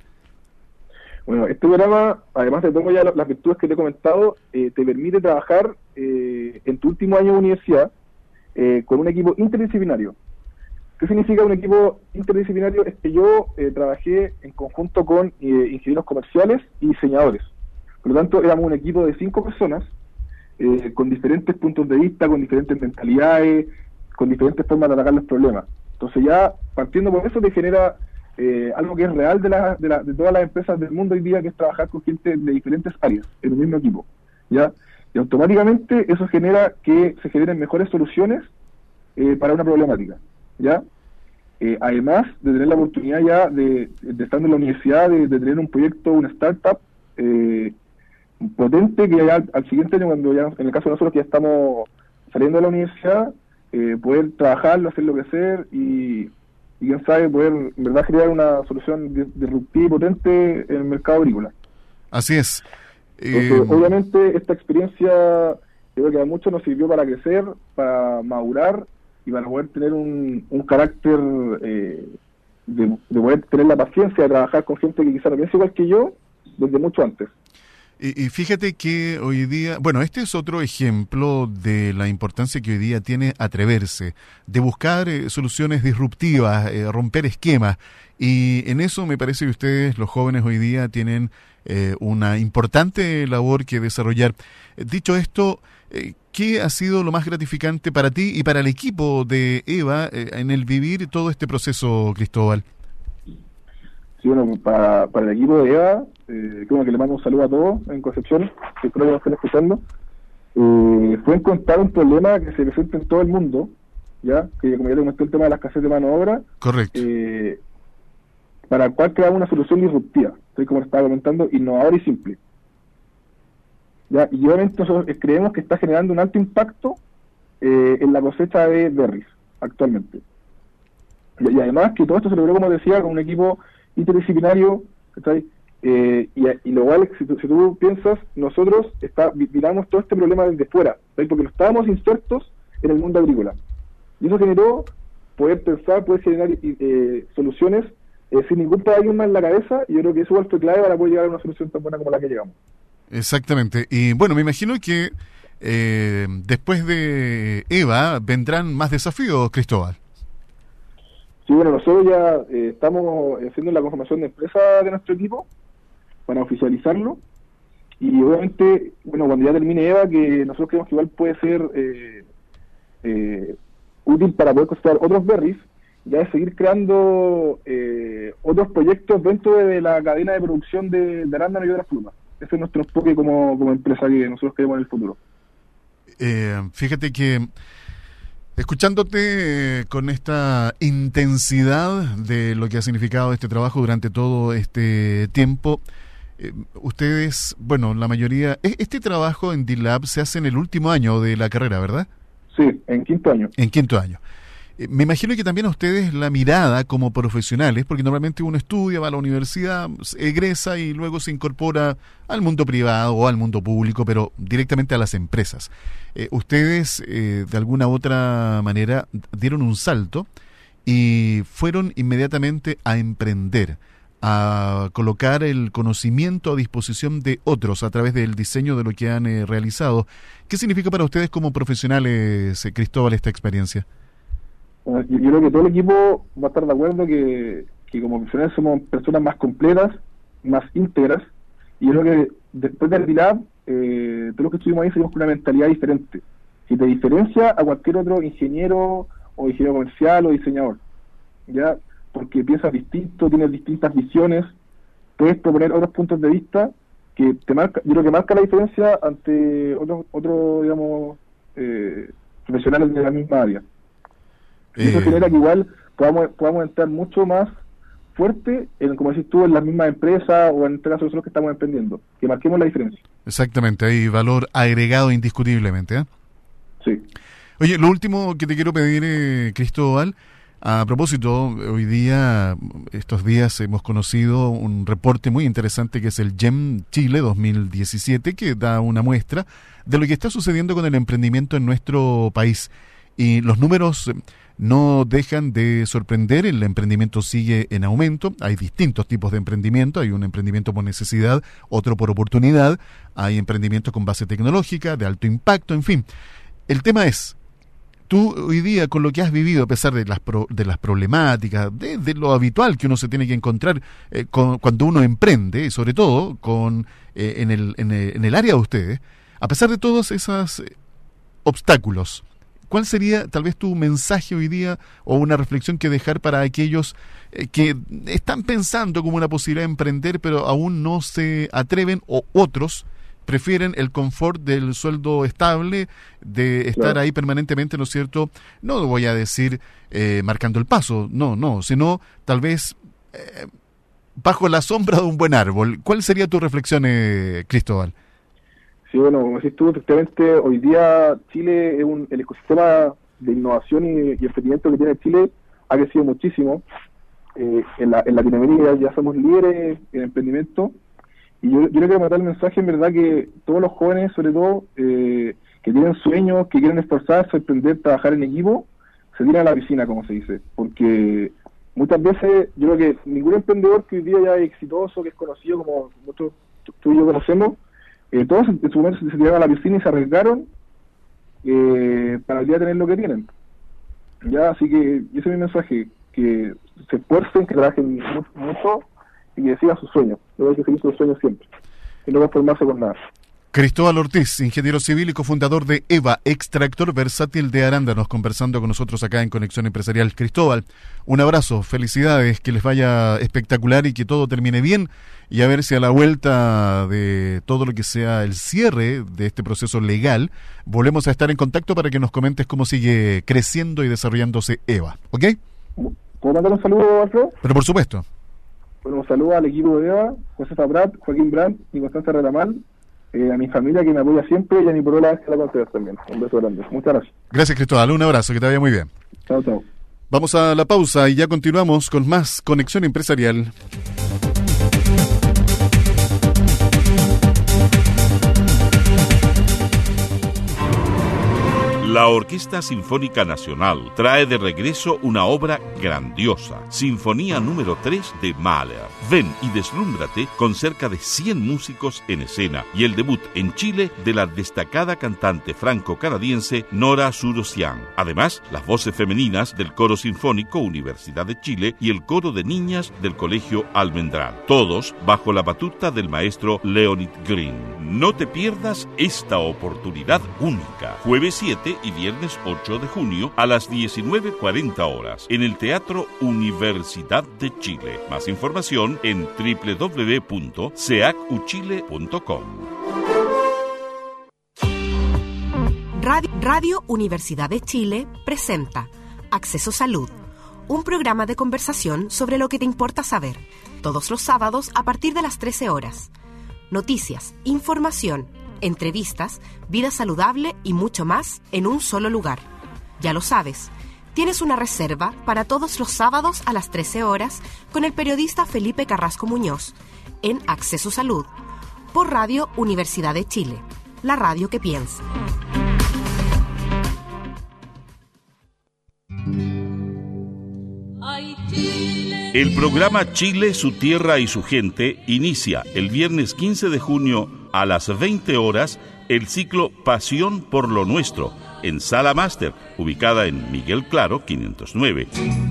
Bueno, este programa, además de todo ya las virtudes que te he comentado, eh, te permite trabajar eh, en tu último año de universidad eh, con un equipo interdisciplinario. ¿Qué significa un equipo interdisciplinario? Es que yo eh, trabajé en conjunto con eh, ingenieros comerciales y diseñadores. Por lo tanto, éramos un equipo de cinco personas eh, con diferentes puntos de vista, con diferentes mentalidades, con diferentes formas de atacar los problemas. Entonces ya, partiendo por eso, te genera eh, algo que es real de, la, de, la, de todas las empresas del mundo hoy día, que es trabajar con gente de diferentes áreas en el mismo equipo, ¿ya? Y automáticamente eso genera que se generen mejores soluciones eh, para una problemática, ¿ya? Eh, además de tener la oportunidad ya de, de estar en la universidad, de, de tener un proyecto, una startup, eh, potente que al, al siguiente año, cuando ya, en el caso de nosotros que ya estamos saliendo de la universidad, eh, poder trabajarlo, hacerlo crecer y, y quién sabe, poder en verdad generar una solución disruptiva y potente en el mercado agrícola. Así es. Entonces, eh... obviamente esta experiencia creo que a muchos nos sirvió para crecer, para madurar y para poder tener un, un carácter eh, de, de poder tener la paciencia de trabajar con gente que quizá no piensa igual que yo desde mucho antes. Y, y fíjate que hoy día, bueno, este es otro ejemplo de la importancia que hoy día tiene atreverse, de buscar eh, soluciones disruptivas, eh, romper esquemas, y en eso me parece que ustedes, los jóvenes hoy día, tienen eh, una importante labor que desarrollar. Eh, dicho esto, eh, ¿qué ha sido lo más gratificante para ti y para el equipo de EVA eh, en el vivir todo este proceso, Cristóbal? Sí, bueno, para, para el equipo de EVA, eh, creo que le mando un saludo a todos en Concepción, que creo que nos están escuchando, eh, fue encontrar un problema que se presenta en todo el mundo, ya que como ya te comenté el tema de la escasez de mano de obra, correcto, eh, para el cual creamos una solución disruptiva, ¿sí? Como estaba comentando, innovadora y simple. Ya, y obviamente nosotros creemos que está generando un alto impacto eh, en la cosecha de berries actualmente. Y, y además que todo esto se logró, como decía, con un equipo interdisciplinario, eh, y, y lo cual, si, si tú piensas, nosotros está, miramos todo este problema desde fuera, ¿sí? Porque no estábamos insertos en el mundo agrícola. Y eso generó poder pensar, poder generar eh, soluciones eh, sin ningún paradigma en la cabeza, y yo creo que eso fue clave para poder llegar a una solución tan buena como la que llegamos. Exactamente. Y bueno, me imagino que eh, después de EVA vendrán más desafíos, Cristóbal. Sí, bueno, nosotros ya eh, estamos haciendo la conformación de empresa de nuestro equipo para oficializarlo, y obviamente, bueno, cuando ya termine EVA, que nosotros creemos que igual puede ser eh, eh, útil para poder cosechar otros berries, ya es seguir creando eh, otros proyectos dentro de la cadena de producción de, de arándano y otras frutas. Ese es nuestro enfoque como, como empresa que nosotros queremos en el futuro. Eh, fíjate que escuchándote eh, con esta intensidad de lo que ha significado este trabajo durante todo este tiempo, eh, ustedes, bueno, la mayoría, este trabajo en D-Lab se hace en el último año de la carrera, ¿verdad? Sí, en quinto año. En quinto año. Eh, me imagino que también a ustedes la mirada como profesionales, porque normalmente uno estudia, va a la universidad, egresa y luego se incorpora al mundo privado o al mundo público, pero directamente a las empresas. Eh, ustedes, eh, de alguna u otra manera, dieron un salto y fueron inmediatamente a emprender, a colocar el conocimiento a disposición de otros a través del diseño de lo que han eh, realizado. ¿Qué significa para ustedes como profesionales, eh, Cristóbal, esta experiencia? Bueno, yo, yo creo que todo el equipo va a estar de acuerdo que, que como profesionales somos personas más completas, más íntegras, y yo creo que después del D-Lab, eh, todos los que estuvimos ahí salimos con una mentalidad diferente, que te diferencia a cualquier otro ingeniero o ingeniero comercial o diseñador, ya porque piensas distinto, tienes distintas visiones, puedes proponer otros puntos de vista que te marca, yo creo que marca la diferencia ante otros, otro, digamos, eh, profesionales de la misma área. Y eso eh... genera que igual podamos, podamos entrar mucho más fuerte, en, como decís tú, en las mismas empresas o en este caso nosotros que estamos emprendiendo, que marquemos la diferencia. Exactamente, hay valor agregado indiscutiblemente, ¿eh? Sí. Oye, lo último que te quiero pedir, eh, Cristóbal, a propósito, hoy día, estos días hemos conocido un reporte muy interesante que es el GEM Chile dos mil diecisiete, que da una muestra de lo que está sucediendo con el emprendimiento en nuestro país. Y los números no dejan de sorprender, el emprendimiento sigue en aumento, hay distintos tipos de emprendimiento, hay un emprendimiento por necesidad, otro por oportunidad, hay emprendimientos con base tecnológica, de alto impacto, en fin. El tema es, tú hoy día con lo que has vivido, a pesar de las pro, de las problemáticas, de, de lo habitual que uno se tiene que encontrar eh, con, cuando uno emprende, y sobre todo con eh, en, el, en, el, en el área de ustedes, a pesar de todos esos eh, obstáculos, ¿cuál sería tal vez tu mensaje hoy día o una reflexión que dejar para aquellos eh, que están pensando como una posibilidad de emprender pero aún no se atreven, o otros prefieren el confort del sueldo estable, de estar claro. ahí permanentemente, ¿no es cierto? No voy a decir eh, marcando el paso, no, no, sino tal vez eh, bajo la sombra de un buen árbol. ¿Cuál sería tu reflexión, eh, Cristóbal? Sí, bueno, como decís tú, efectivamente, hoy día Chile es un, el ecosistema de innovación y, y emprendimiento que tiene Chile ha crecido muchísimo. Eh, en, la, en Latinoamérica ya somos líderes en emprendimiento, y yo, yo le quiero mandar el mensaje, en verdad, que todos los jóvenes, sobre todo, eh, que tienen sueños, que quieren esforzarse, emprender, trabajar en equipo, se tiran a la piscina, como se dice, porque muchas veces yo creo que ningún emprendedor que hoy día ya es exitoso, que es conocido como nosotros, tú y yo conocemos, eh, todos en, en su momento se, se tiraron a la piscina y se arriesgaron eh, para el día tener lo que tienen. Ya, así que ese es mi mensaje, que se esfuercen, que trabajen mucho, mucho y que sigan sus sueños. Hay que seguir sus sueños siempre y no conformarse con nada. Cristóbal Ortiz, ingeniero civil y cofundador de EVA, extractor versátil de arándanos, conversando con nosotros acá en Conexión Empresarial. Cristóbal, un abrazo, felicidades, que les vaya espectacular y que todo termine bien, y a ver si a la vuelta de todo lo que sea el cierre de este proceso legal, volvemos a estar en contacto para que nos comentes cómo sigue creciendo y desarrollándose EVA, ¿ok? ¿Puedo mandar un saludo, Alfredo? Pero por supuesto. Bueno, un saludo al equipo de EVA, José Fabrat, Joaquín Brandt y Constanza Retamal. Eh, a mi familia que me apoya siempre y a mi polola que la considero también. Un beso grande. Muchas gracias. Gracias, Cristóbal. Un abrazo, que te vaya muy bien. Chao, chao. Vamos a la pausa y ya continuamos con más Conexión Empresarial. La Orquesta Sinfónica Nacional trae de regreso una obra grandiosa, Sinfonía número tres de Mahler. Ven y deslúmbrate con cerca de cien músicos en escena y el debut en Chile de la destacada cantante franco-canadiense Nora Surosian. Además, las voces femeninas del Coro Sinfónico Universidad de Chile y el Coro de Niñas del Colegio Almendral, todos bajo la batuta del maestro Leonid Green. No te pierdas esta oportunidad única, jueves siete y viernes ocho de junio a las diecinueve cuarenta horas en el Teatro Universidad de Chile. Más información en doble u doble u doble u punto seac u chile punto com. Radio, Radio Universidad de Chile presenta Acceso Salud, un programa de conversación sobre lo que te importa saber, todos los sábados a partir de las trece horas. Noticias, información, entrevistas, vida saludable y mucho más en un solo lugar. Ya lo sabes, tienes una reserva para todos los sábados a las trece horas con el periodista Felipe Carrasco Muñoz en Acceso Salud por Radio Universidad de Chile, la radio que piensa. El programa Chile, su tierra y su gente inicia el viernes quince de junio a las veinte horas el ciclo Pasión por lo Nuestro en Sala Máster, ubicada en Miguel Claro quinientos nueve.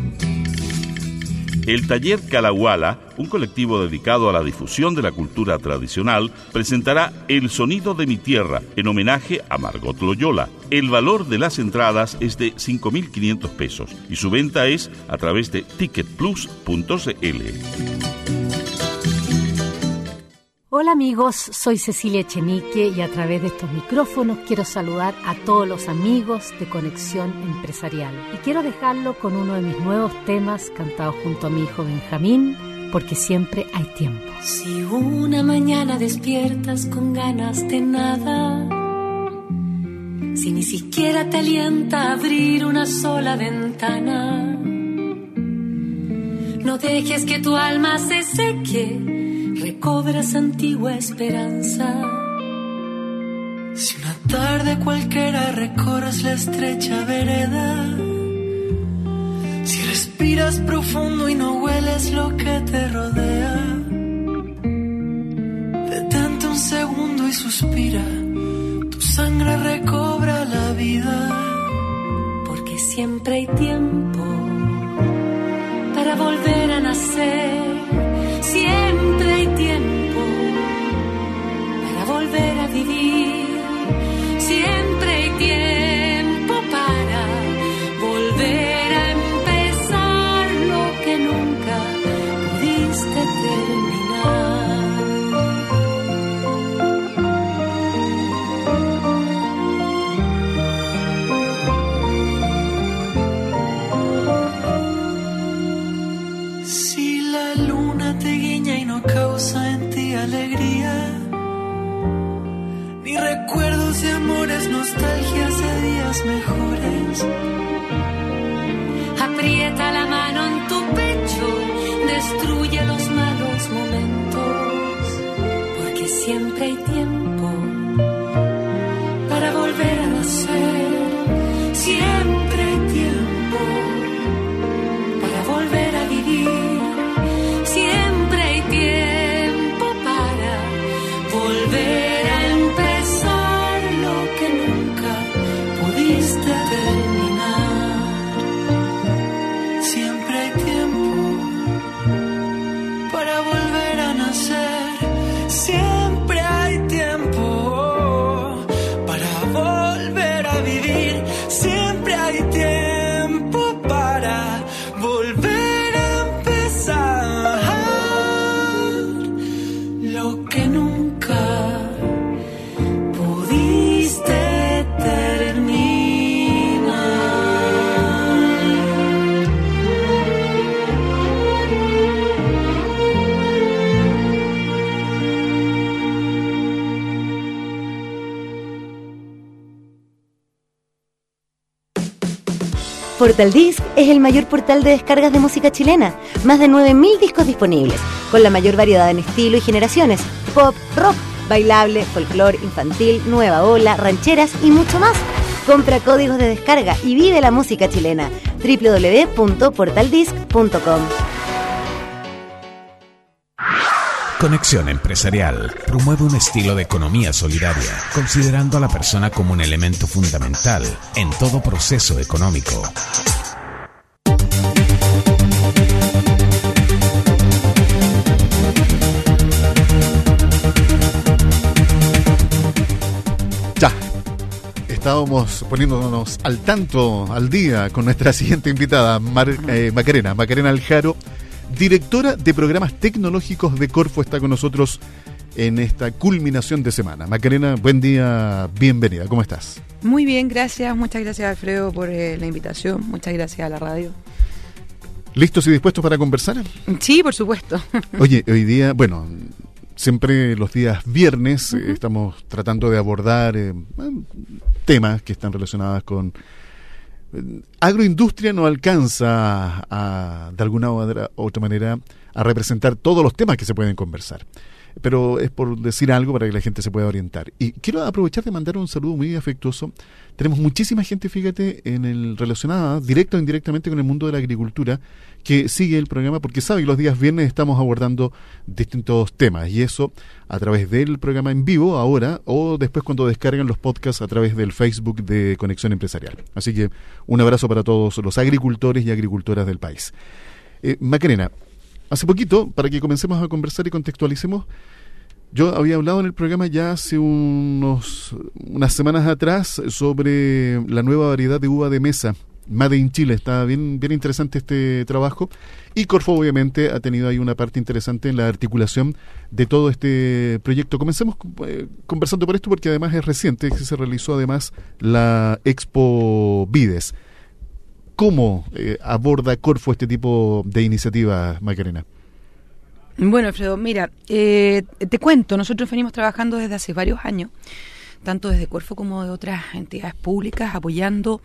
El taller Calahuala, un colectivo dedicado a la difusión de la cultura tradicional, presentará El Sonido de mi Tierra, en homenaje a Margot Loyola. El valor de las entradas es de cinco mil quinientos pesos y su venta es a través de ticket plus punto c l. Hola amigos, soy Cecilia Echenique y a través de estos micrófonos quiero saludar a todos los amigos de Conexión Empresarial. Y quiero dejarlo con uno de mis nuevos temas cantados junto a mi hijo Benjamín, porque siempre hay tiempo. Si una mañana despiertas con ganas de nada, si ni siquiera te alienta a abrir una sola ventana, no dejes que tu alma se seque, recobras antigua esperanza. Si una tarde cualquiera recorres la estrecha vereda, si respiras profundo y no hueles lo que te rodea, detente un segundo y suspira, tu sangre recobra la vida, porque siempre hay tiempo para volver a nacer. Siempre hay tiempo para volver a vivir. Siempre hay tiempo para volver a empezar lo que nunca pudiste terminar. Si la luna te guiña y no causa en ti alegría, ni recuerdo besos y amores, nostalgias de días mejores. Aprieta la mano en tu pecho, destruye los malos momentos, porque siempre hay tiempo para volver a nacer. Siempre hay tiempo para volver a vivir. Siempre hay tiempo para volver a empezar lo que nunca pudiste terminar. Siempre hay tiempo para volver a nacer. Siempre hay tiempo para volver a vivir. Siempre hay tiempo para volver a empezar lo que nunca pudiste terminar. Portal Disc es el mayor portal de descargas de música chilena. Más de nueve mil discos disponibles, con la mayor variedad en estilo y generaciones: pop, rock, bailable, folclore, infantil, nueva ola, rancheras y mucho más. Compra códigos de descarga y vive la música chilena. doble u doble u doble u punto portal disc punto com. Conexión Empresarial promueve un estilo de economía solidaria, considerando a la persona como un elemento fundamental en todo proceso económico. Ya, estábamos poniéndonos al tanto, al día, con nuestra siguiente invitada, Mar, eh, Macarena, Macarena Aljaro, directora de programas tecnológicos de Corfo, está con nosotros en esta culminación de semana. Macarena, buen día, bienvenida, ¿cómo estás? Muy bien, gracias, muchas gracias Alfredo por eh, la invitación, muchas gracias a la radio. ¿Listos y dispuestos para conversar? Sí, por supuesto. Oye, hoy día, bueno, siempre los días viernes uh-huh. eh, estamos tratando de abordar eh, temas que están relacionados con... Agroindustria no alcanza a, a, de alguna u otra manera a representar todos los temas que se pueden conversar, pero es por decir algo para que la gente se pueda orientar. Y quiero aprovechar de mandar un saludo muy afectuoso. Tenemos muchísima gente, fíjate, en el relacionada directa o indirectamente con el mundo de la agricultura, que sigue el programa porque sabe que los días viernes estamos abordando distintos temas, y eso a través del programa en vivo ahora, o después cuando descargan los podcasts a través del Facebook de Conexión Empresarial. Así que un abrazo para todos los agricultores y agricultoras del país. Eh, Macarena, hace poquito, para que comencemos a conversar y contextualicemos, yo había hablado en el programa ya hace unos unas semanas atrás sobre la nueva variedad de uva de mesa, Made in Chile. Está bien, bien interesante este trabajo, y Corfo obviamente ha tenido ahí una parte interesante en la articulación de todo este proyecto. Comencemos eh, conversando por esto porque además es reciente, que se realizó además la Expo Vides. ¿Cómo eh, aborda Corfo este tipo de iniciativas, Macarena? Bueno, Alfredo, mira, eh, te cuento, nosotros venimos trabajando desde hace varios años, tanto desde Corfo como de otras entidades públicas, apoyando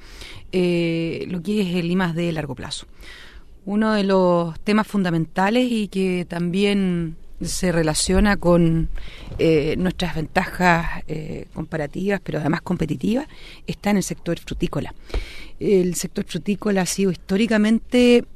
eh, lo que es el I más D de largo plazo. Uno de los temas fundamentales y que también se relaciona con eh, nuestras ventajas eh, comparativas, pero además competitivas, está en el sector frutícola. El sector frutícola ha sido históricamente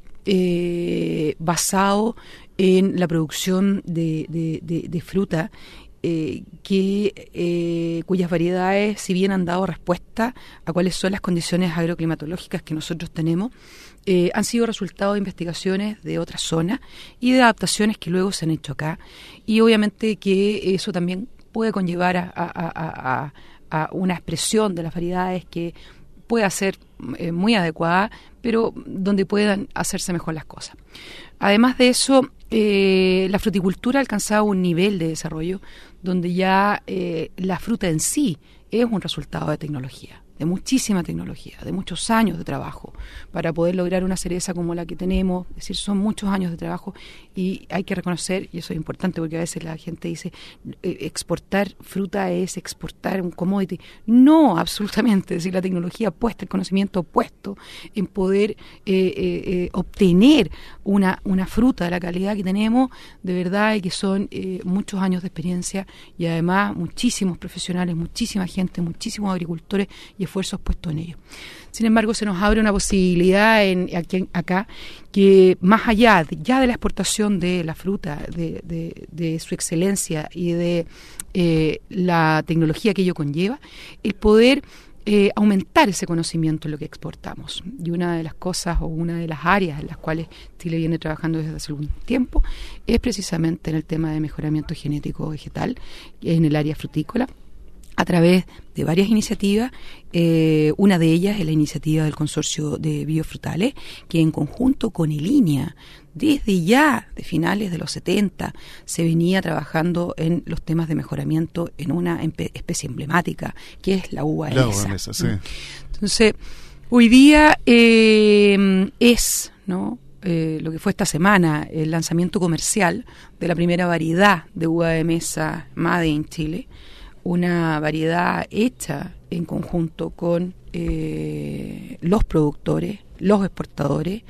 eh, basado en la producción de, de, de, de fruta, eh, que eh, cuyas variedades, si bien han dado respuesta a cuáles son las condiciones agroclimatológicas que nosotros tenemos, eh, han sido resultado de investigaciones de otras zonas y de adaptaciones que luego se han hecho acá, y obviamente que eso también puede conllevar a, a, a, a, a una expresión de las variedades que pueda ser eh, muy adecuada, pero donde puedan hacerse mejor las cosas. Además de eso, eh, la fruticultura ha alcanzado un nivel de desarrollo donde ya eh, la fruta en sí es un resultado de tecnología. de muchísima tecnología, de muchos años de trabajo para poder lograr una cereza como la que tenemos. Es decir, son muchos años de trabajo y hay que reconocer, y eso es importante porque a veces la gente dice eh, exportar fruta es exportar un commodity. No, absolutamente. Es decir, la tecnología puesta, el conocimiento puesto en poder eh, eh, eh, obtener una, una fruta de la calidad que tenemos, de verdad, y que son eh, muchos años de experiencia y además muchísimos profesionales, muchísima gente, muchísimos agricultores y esfuerzos puestos en ello. Sin embargo, se nos abre una posibilidad en, aquí, acá que más allá de, ya de la exportación de la fruta, de, de, de su excelencia y de eh, la tecnología que ello conlleva, el poder eh, aumentar ese conocimiento en lo que exportamos. Y una de las cosas o una de las áreas en las cuales Chile viene trabajando desde hace algún tiempo es precisamente en el tema de mejoramiento genético vegetal en el área frutícola, a través de varias iniciativas. Eh, una de ellas es la iniciativa del Consorcio de Biofrutales, que en conjunto con el I N E A, desde ya de finales de los setenta, se venía trabajando en los temas de mejoramiento en una empe- especie emblemática, que es la uva de mesa. La uva de mesa, sí. Entonces, hoy día eh, es, ¿no?, Eh, lo que fue esta semana, el lanzamiento comercial de la primera variedad de uva de mesa Made in Chile, una variedad hecha en conjunto con eh, los productores, los exportadores,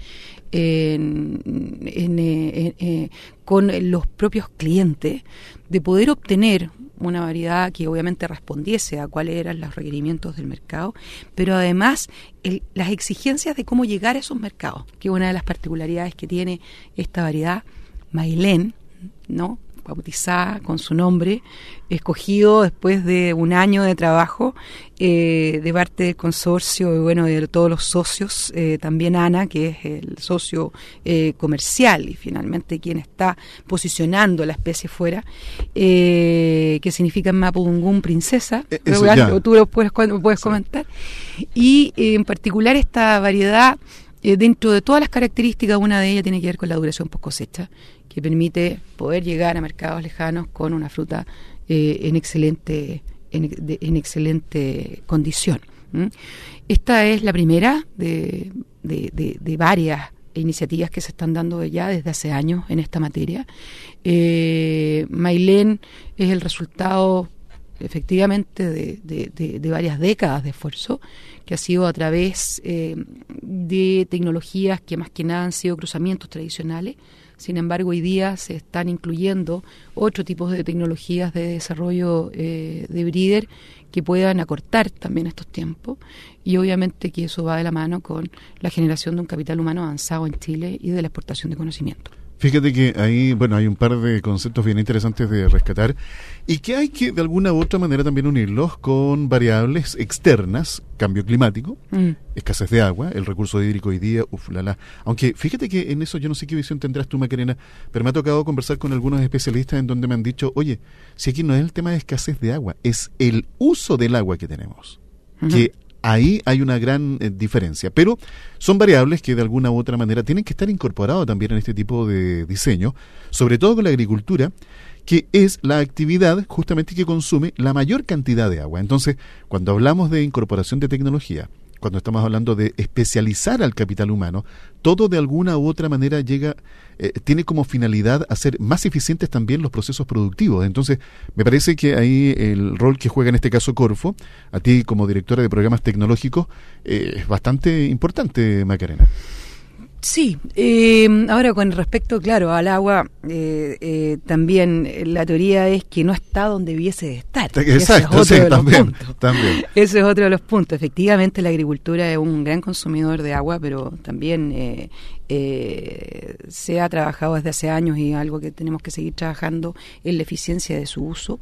en, en, en, en, con los propios clientes, de poder obtener una variedad que obviamente respondiese a cuáles eran los requerimientos del mercado, pero además el, las exigencias de cómo llegar a esos mercados, que es una de las particularidades que tiene esta variedad, Mailén, ¿no?, bautizada con su nombre, escogido después de un año de trabajo eh, de parte del consorcio y bueno, de todos los socios, eh, también Ana, que es el socio eh, comercial y finalmente quien está posicionando la especie fuera, eh, que significa en mapudungún princesa, eh, pero, ya. Tú lo puedes, puedes sí. comentar, y eh, en particular esta variedad, eh, dentro de todas las características, una de ellas tiene que ver con la duración post cosecha, que permite poder llegar a mercados lejanos con una fruta eh, en excelente en, de, en excelente condición. ¿Mm? Esta es la primera de, de, de, de varias iniciativas que se están dando ya desde hace años en esta materia. Eh, Mailén es el resultado efectivamente de, de, de, de varias décadas de esfuerzo que ha sido a través eh, de tecnologías que más que nada han sido cruzamientos tradicionales. Sin embargo, hoy día se están incluyendo otro tipos de tecnologías de desarrollo eh, de breeder que puedan acortar también estos tiempos y obviamente que eso va de la mano con la generación de un capital humano avanzado en Chile y de la exportación de conocimiento. Fíjate que ahí, bueno, hay un par de conceptos bien interesantes de rescatar y que hay que de alguna u otra manera también unirlos con variables externas, cambio climático, mm. escasez de agua, el recurso hídrico hoy día, uf, la, la. Aunque fíjate que en eso yo no sé qué visión tendrás tú, Macarena, pero me ha tocado conversar con algunos especialistas en donde me han dicho, oye, si aquí no es el tema de escasez de agua, es el uso del agua que tenemos, uh-huh. que ahí hay una gran eh, diferencia, pero son variables que de alguna u otra manera tienen que estar incorporadas también en este tipo de diseño, sobre todo con la agricultura, que es la actividad justamente que consume la mayor cantidad de agua. Entonces, cuando hablamos de incorporación de tecnología, cuando estamos hablando de especializar al capital humano, todo de alguna u otra manera llega, eh, tiene como finalidad hacer más eficientes también los procesos productivos. Entonces, me parece que ahí el rol que juega en este caso Corfo, a ti como directora de programas tecnológicos, eh, es bastante importante, Macarena. Sí, eh, ahora con respecto, claro, al agua, eh, eh, también la teoría es que no está donde debiese estar. Exacto, ese es otro sí, de también, los puntos. también. Ese es otro de los puntos. Efectivamente, la agricultura es un gran consumidor de agua, pero también eh, eh, se ha trabajado desde hace años y algo que tenemos que seguir trabajando en la eficiencia de su uso.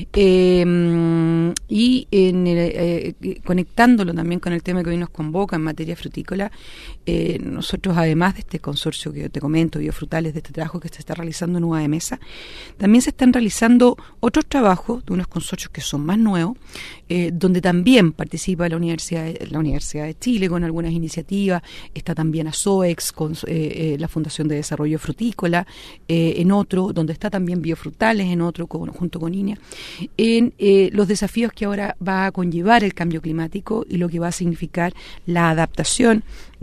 Eh, y en el, eh, conectándolo también con el tema que hoy nos convoca en materia frutícola, eh, nosotros además de este consorcio que te comento, Biofrutales, de este trabajo que se está realizando en uva de mesa, también se están realizando otros trabajos de unos consorcios que son más nuevos, eh, donde también participa la Universidad, la Universidad de Chile con algunas iniciativas, está también ASOEX con cons- eh, eh, la Fundación de Desarrollo Frutícola, eh, en otro, donde está también Biofrutales, en otro, con, junto con I N E A, en eh, los desafíos que ahora va a conllevar el cambio climático y lo que va a significar la adaptación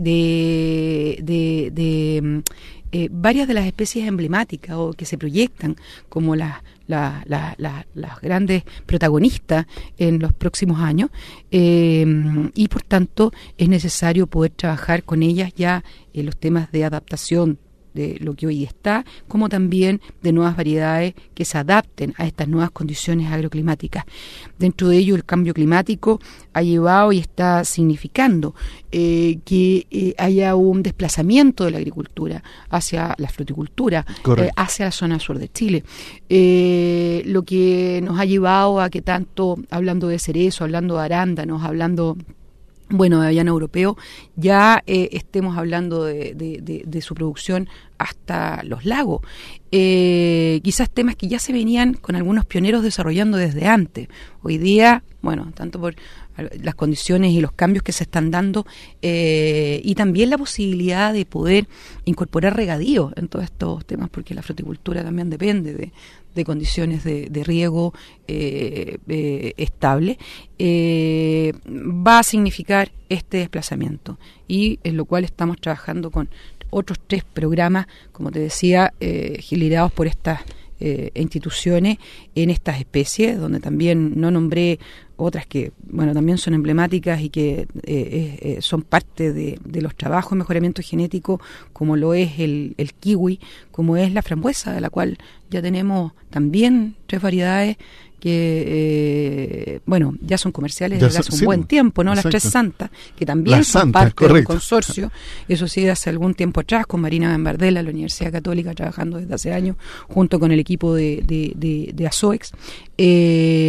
de, de, de eh, varias de las especies emblemáticas o que se proyectan como las la, la, la, las grandes protagonistas en los próximos años, eh, y por tanto es necesario poder trabajar con ellas ya en los temas de adaptación de lo que hoy está, como también de nuevas variedades que se adapten a estas nuevas condiciones agroclimáticas. Dentro de ello, el cambio climático ha llevado y está significando eh, que eh, haya un desplazamiento de la agricultura hacia la fruticultura, eh, hacia la zona sur de Chile, eh, lo que nos ha llevado a que tanto, hablando de cerezo, hablando de arándanos, hablando bueno, de avellano europeo, ya eh, estemos hablando de, de, de, de su producción hasta los lagos. Eh, quizás temas que ya se venían con algunos pioneros desarrollando desde antes. Hoy día, bueno, tanto por las condiciones y los cambios que se están dando, eh, y también la posibilidad de poder incorporar regadío en todos estos temas, porque la fruticultura también depende de, de condiciones de, de riego eh, eh, estable, eh, va a significar este desplazamiento, y en lo cual estamos trabajando con otros tres programas, como te decía, eh, liderados por estas eh, instituciones en estas especies, donde también no nombré otras que, bueno, también son emblemáticas y que eh, eh, son parte de, de los trabajos de mejoramiento genético, como lo es el, el kiwi, como es la frambuesa, de la cual ya tenemos también tres variedades que, eh, bueno, ya son comerciales desde hace un sí, buen tiempo, ¿no? Exacto. Las tres santas, que también Las son santas, parte correcto. Del consorcio, eso sí, hace algún tiempo atrás, con Marina Bembardella, la Universidad Católica, trabajando desde hace años, junto con el equipo de, de, de, de ASOEX, eh,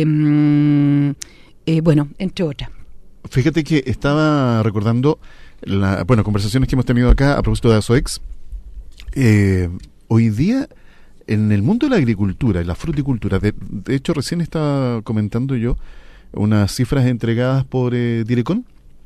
eh, bueno, entre otras. Fíjate que estaba recordando, la, bueno, conversaciones que hemos tenido acá a propósito de ASOEX. Eh, hoy día, en el mundo de la agricultura y la fruticultura, de, de hecho recién estaba comentando yo unas cifras entregadas por eh, Direcon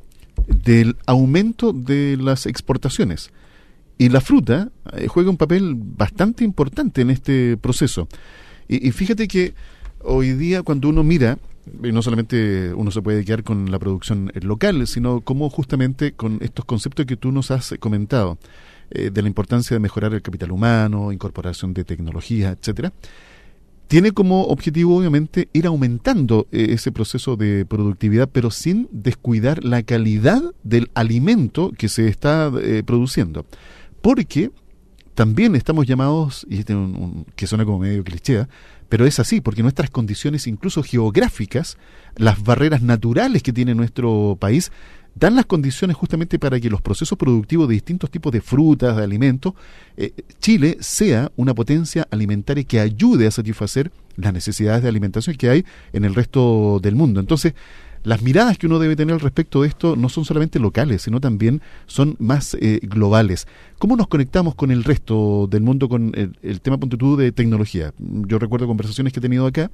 del aumento de las exportaciones, y la fruta eh, juega un papel bastante importante en este proceso. Y, y fíjate que hoy día, cuando uno mira, y no solamente uno se puede quedar con la producción local, sino como justamente con estos conceptos que tú nos has comentado, de la importancia de mejorar el capital humano, incorporación de tecnologías, etcétera, tiene como objetivo obviamente ir aumentando eh, ese proceso de productividad, pero sin descuidar la calidad del alimento que se está eh, produciendo, porque también estamos llamados, y este un, un, que suena como medio cliché, pero es así, porque nuestras condiciones incluso geográficas, las barreras naturales que tiene nuestro país, dan las condiciones justamente para que los procesos productivos de distintos tipos de frutas, de alimentos, eh, Chile sea una potencia alimentaria que ayude a satisfacer las necesidades de alimentación que hay en el resto del mundo. Entonces, las miradas que uno debe tener al respecto de esto no son solamente locales, sino también son más eh, globales. ¿Cómo nos conectamos con el resto del mundo con el, el tema, ponte tú, de tecnología? Yo recuerdo conversaciones que he tenido acá,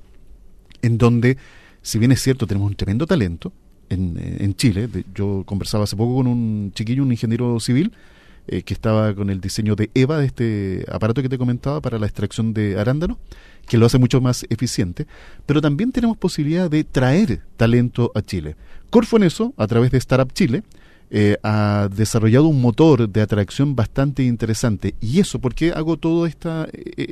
en donde, si bien es cierto, tenemos un tremendo talento en, en Chile. Yo conversaba hace poco con un chiquillo, un ingeniero civil, eh, que estaba con el diseño de EVA, de este aparato que te comentaba para la extracción de arándano, que lo hace mucho más eficiente, pero también tenemos posibilidad de traer talento a Chile. Corfo en eso, a través de Startup Chile, eh, ha desarrollado un motor de atracción bastante interesante. Y eso, ¿por qué hago todo esta,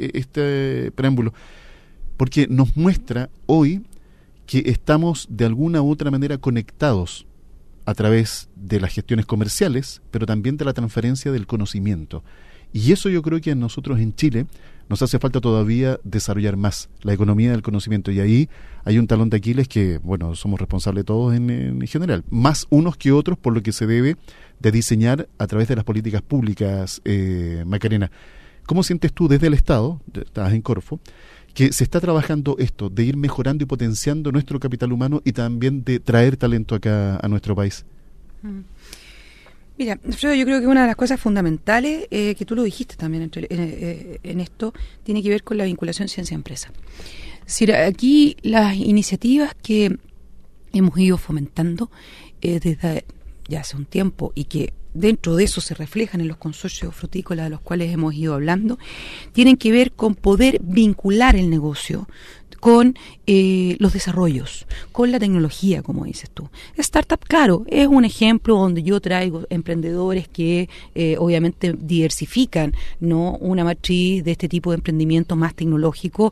este preámbulo? Porque nos muestra hoy que estamos de alguna u otra manera conectados a través de las gestiones comerciales, pero también de la transferencia del conocimiento. Y eso yo creo que a nosotros en Chile nos hace falta todavía desarrollar más la economía del conocimiento, y ahí hay un talón de Aquiles que, bueno, somos responsables todos en, en general, más unos que otros, por lo que se debe de diseñar a través de las políticas públicas. eh, Macarena, ¿cómo sientes tú desde el Estado, estás en Corfo, que se está trabajando esto, de ir mejorando y potenciando nuestro capital humano y también de traer talento acá a nuestro país? Mm. Mira, Alfredo, yo creo que una de las cosas fundamentales, eh, que tú lo dijiste también entre, en, eh, en esto, tiene que ver con la vinculación ciencia-empresa. Es decir, aquí las iniciativas que hemos ido fomentando eh, desde ya hace un tiempo, y que dentro de eso se reflejan en los consorcios frutícolas de los cuales hemos ido hablando, tienen que ver con poder vincular el negocio con eh, los desarrollos, con la tecnología, como dices tú. Startup, claro, es un ejemplo donde yo traigo emprendedores que eh, obviamente diversifican, ¿no?, una matriz de este tipo de emprendimiento más tecnológico.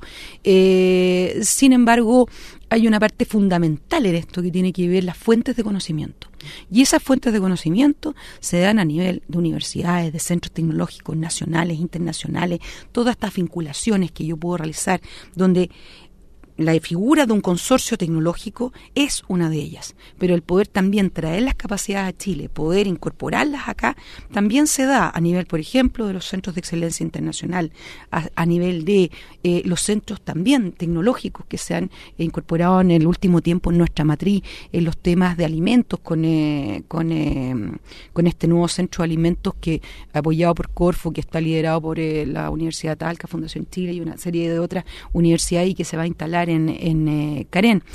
Eh, sin embargo, hay una parte fundamental en esto que tiene que ver las fuentes de conocimiento. Y esas fuentes de conocimiento se dan a nivel de universidades, de centros tecnológicos nacionales, internacionales, todas estas vinculaciones que yo puedo realizar, donde la figura de un consorcio tecnológico es una de ellas, pero el poder también traer las capacidades a Chile, poder incorporarlas acá, también se da a nivel, por ejemplo, de los centros de excelencia internacional, a, a nivel de eh, los centros también tecnológicos que se han incorporado en el último tiempo en nuestra matriz, en los temas de alimentos, con eh, con, eh, con este nuevo centro de alimentos que apoyado por Corfo, que está liderado por eh, la Universidad de Talca, Fundación Chile y una serie de otras universidades y que se va a instalar en, en eh, Carén,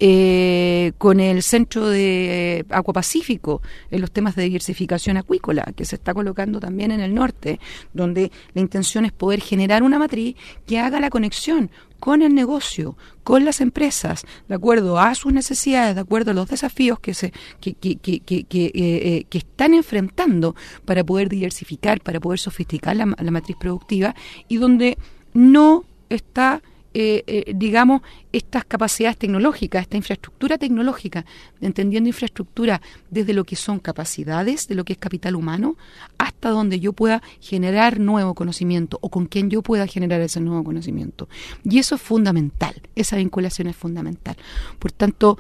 eh, con el Centro de eh, Acuapacífico en los temas de diversificación acuícola que se está colocando también en el norte, donde la intención es poder generar una matriz que haga la conexión con el negocio, con las empresas, de acuerdo a sus necesidades, de acuerdo a los desafíos que se que que que que, que, eh, eh, que están enfrentando para poder diversificar, para poder sofisticar la, la matriz productiva, y donde no está Eh, eh, digamos, estas capacidades tecnológicas, esta infraestructura tecnológica, entendiendo infraestructura desde lo que son capacidades, de lo que es capital humano, hasta donde yo pueda generar nuevo conocimiento o con quien yo pueda generar ese nuevo conocimiento. Y eso es fundamental, esa vinculación es fundamental. Por tanto,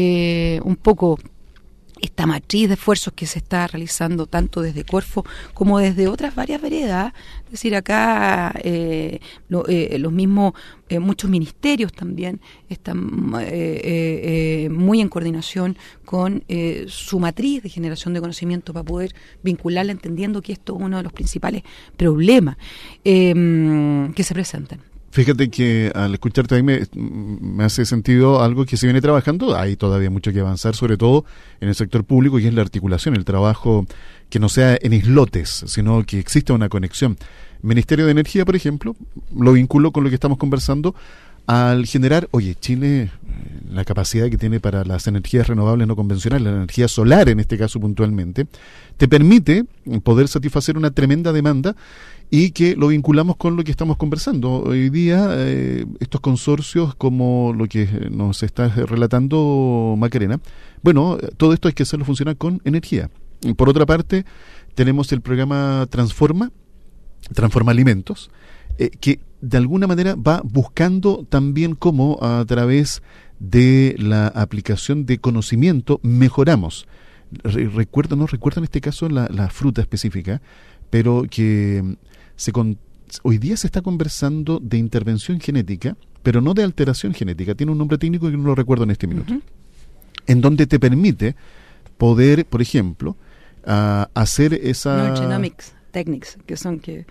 eh, un poco esta matriz de esfuerzos que se está realizando tanto desde Corfo como desde otras varias veredas, es decir, acá eh, lo, eh, los mismos, eh, muchos ministerios también están eh, eh, muy en coordinación con eh, su matriz de generación de conocimiento para poder vincularla, entendiendo que esto es uno de los principales problemas eh, que se presentan. Fíjate que al escucharte ahí me, me hace sentido algo que se viene trabajando. Hay todavía mucho que avanzar, sobre todo en el sector público, y es la articulación, el trabajo que no sea en islotes, sino que exista una conexión. Ministerio de Energía, por ejemplo, lo vinculo con lo que estamos conversando, al generar, oye, Chile, la capacidad que tiene para las energías renovables no convencionales, la energía solar en este caso puntualmente, te permite poder satisfacer una tremenda demanda, y que lo vinculamos con lo que estamos conversando. Hoy día, eh, estos consorcios, como lo que nos está relatando Macarena, bueno, todo esto hay que hacerlo funcionar con energía. Por otra parte, tenemos el programa Transforma, Transforma Alimentos, eh, que de alguna manera va buscando también cómo a través de la aplicación de conocimiento mejoramos. Re- recuerdo, no recuerdo en este caso la, la fruta específica, pero que se con, hoy día se está conversando de intervención genética, pero no de alteración genética. Tiene un nombre técnico que no lo recuerdo en este minuto. Uh-huh. En donde te permite poder, por ejemplo, uh, hacer esa... No, genomics techniques, que son que...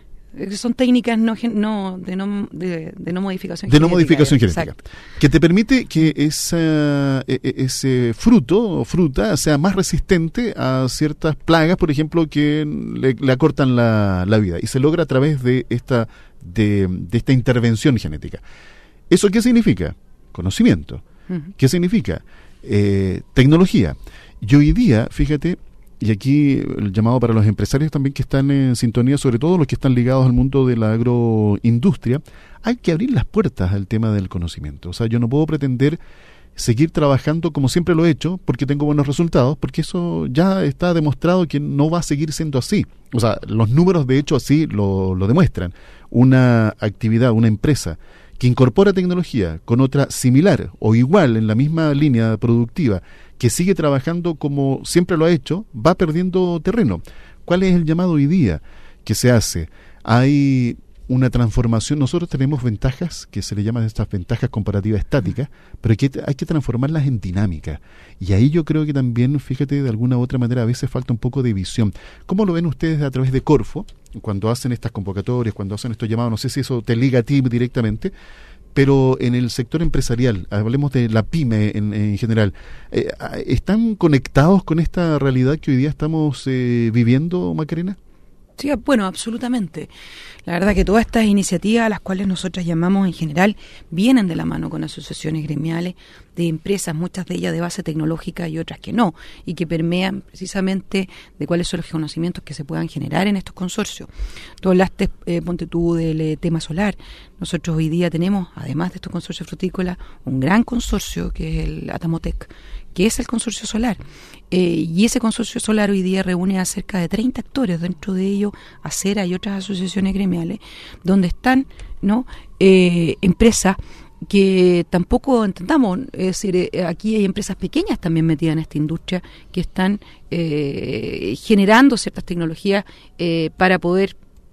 son técnicas no, no, de, no de, de no modificación de genética. no modificación genética. Exacto. Que te permite que esa, ese fruto o fruta sea más resistente a ciertas plagas, por ejemplo, que le, le acortan la, la vida. Y se logra a través de esta, de, de esta intervención genética. ¿Eso qué significa? Conocimiento. Uh-huh. ¿Qué significa? Eh, tecnología. Y hoy día, fíjate, y aquí el llamado para los empresarios también que están en sintonía, sobre todo los que están ligados al mundo de la agroindustria, hay que abrir las puertas al tema del conocimiento. O sea, yo no puedo pretender seguir trabajando como siempre lo he hecho porque tengo buenos resultados, porque eso ya está demostrado que no va a seguir siendo así. O sea, los números de hecho así lo, lo demuestran. Una actividad, una empresa que incorpora tecnología con otra similar o igual en la misma línea productiva, que sigue trabajando como siempre lo ha hecho, va perdiendo terreno. ¿Cuál es el llamado hoy día que se hace? Hay una transformación. Nosotros tenemos ventajas que se le llaman estas ventajas comparativas estáticas, pero hay que, hay que transformarlas en dinámica. Y ahí yo creo que también, fíjate, de alguna u otra manera a veces falta un poco de visión. ¿Cómo lo ven ustedes a través de Corfo? Cuando hacen estas convocatorias, cuando hacen estos llamados, no sé si eso te liga a ti directamente, pero en el sector empresarial, hablemos de la pyme en, en general, eh, ¿están conectados con esta realidad que hoy día estamos eh, viviendo, Macarena? Sí, bueno, absolutamente. La verdad que todas estas iniciativas a las cuales nosotros llamamos en general vienen de la mano con asociaciones gremiales de empresas, muchas de ellas de base tecnológica y otras que no, y que permean precisamente de cuáles son los conocimientos que se puedan generar en estos consorcios. Tú hablaste, eh, ponte tú, del eh, tema solar. Nosotros hoy día tenemos, además de estos consorcios frutícolas, un gran consorcio que es el Atamotec, que es el consorcio solar. Eh, y ese consorcio solar hoy día reúne a cerca de treinta actores, dentro de ellos Acera y otras asociaciones gremiales, donde están, ¿no?, eh, empresas que tampoco entendamos, es decir, eh, aquí hay empresas pequeñas también metidas en esta industria que están eh, generando ciertas tecnologías eh, para poder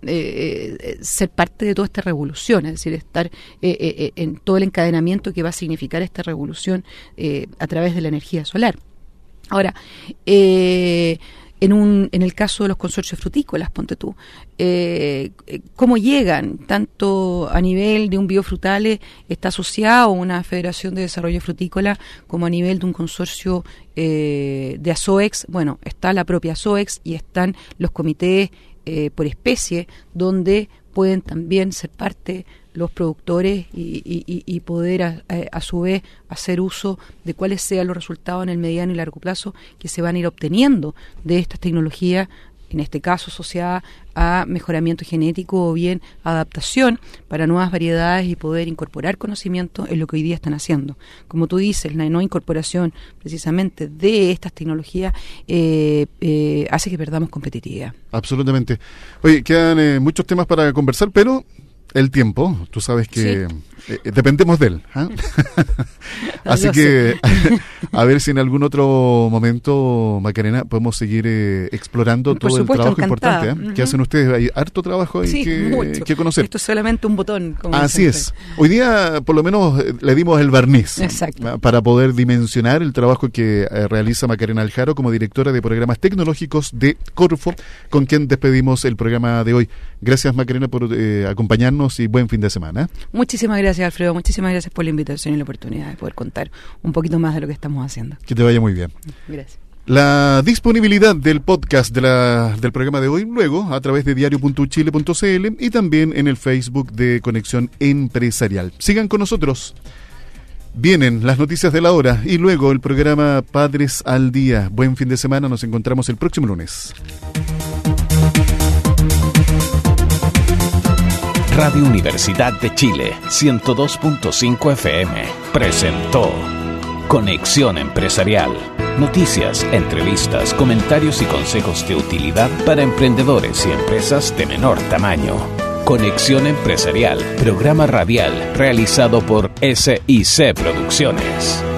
Eh, ser parte de toda esta revolución, es decir, estar eh, eh, en todo el encadenamiento que va a significar esta revolución eh, a través de la energía solar. Ahora, eh, en un en el caso de los consorcios frutícolas, ponte tú, eh, cómo llegan, tanto a nivel de un biofrutales está asociado a una federación de desarrollo frutícola, como a nivel de un consorcio eh, de ASOEX. Bueno, está la propia ASOEX y están los comités Eh, por especie, donde pueden también ser parte los productores y, y, y poder a, a su vez hacer uso de cuáles sean los resultados en el mediano y largo plazo que se van a ir obteniendo de estas tecnologías, en este caso asociada a mejoramiento genético o bien adaptación para nuevas variedades y poder incorporar conocimiento en lo que hoy día están haciendo. Como tú dices, la no incorporación precisamente de estas tecnologías eh, eh, hace que perdamos competitividad. Absolutamente. Oye, quedan eh, muchos temas para conversar, pero el tiempo, tú sabes que sí. eh, dependemos de él. ¿eh? Así que a ver si en algún otro momento, Macarena, podemos seguir eh, explorando Por todo supuesto, el trabajo encantada. importante ¿eh? Uh-huh. que hacen ustedes. Hay harto trabajo ahí sí, que, que conocer. Esto es solamente un botón. Como Así es. Hoy día, por lo menos, le dimos el barniz. Exacto. Para poder dimensionar el trabajo que eh, realiza Macarena Aljaro como directora de programas tecnológicos de Corfo, con quien despedimos el programa de hoy. Gracias, Macarena, por eh, acompañarnos y buen fin de semana. Muchísimas gracias, Alfredo. Muchísimas gracias por la invitación y la oportunidad de poder contar un poquito más de lo que estamos haciendo. Que te vaya muy bien. Gracias. La disponibilidad del podcast de la, del programa de hoy, luego a través de diario punto chile punto c l y también en el Facebook de Conexión Empresarial. Sigan con nosotros. Vienen las noticias de la hora y luego el programa Padres al Día. Buen fin de semana. Nos encontramos el próximo lunes. Radio Universidad de Chile, ciento dos punto cinco F M, presentó Conexión Empresarial. Noticias, entrevistas, comentarios y consejos de utilidad para emprendedores y empresas de menor tamaño. Conexión Empresarial, programa radial realizado por S I C Producciones.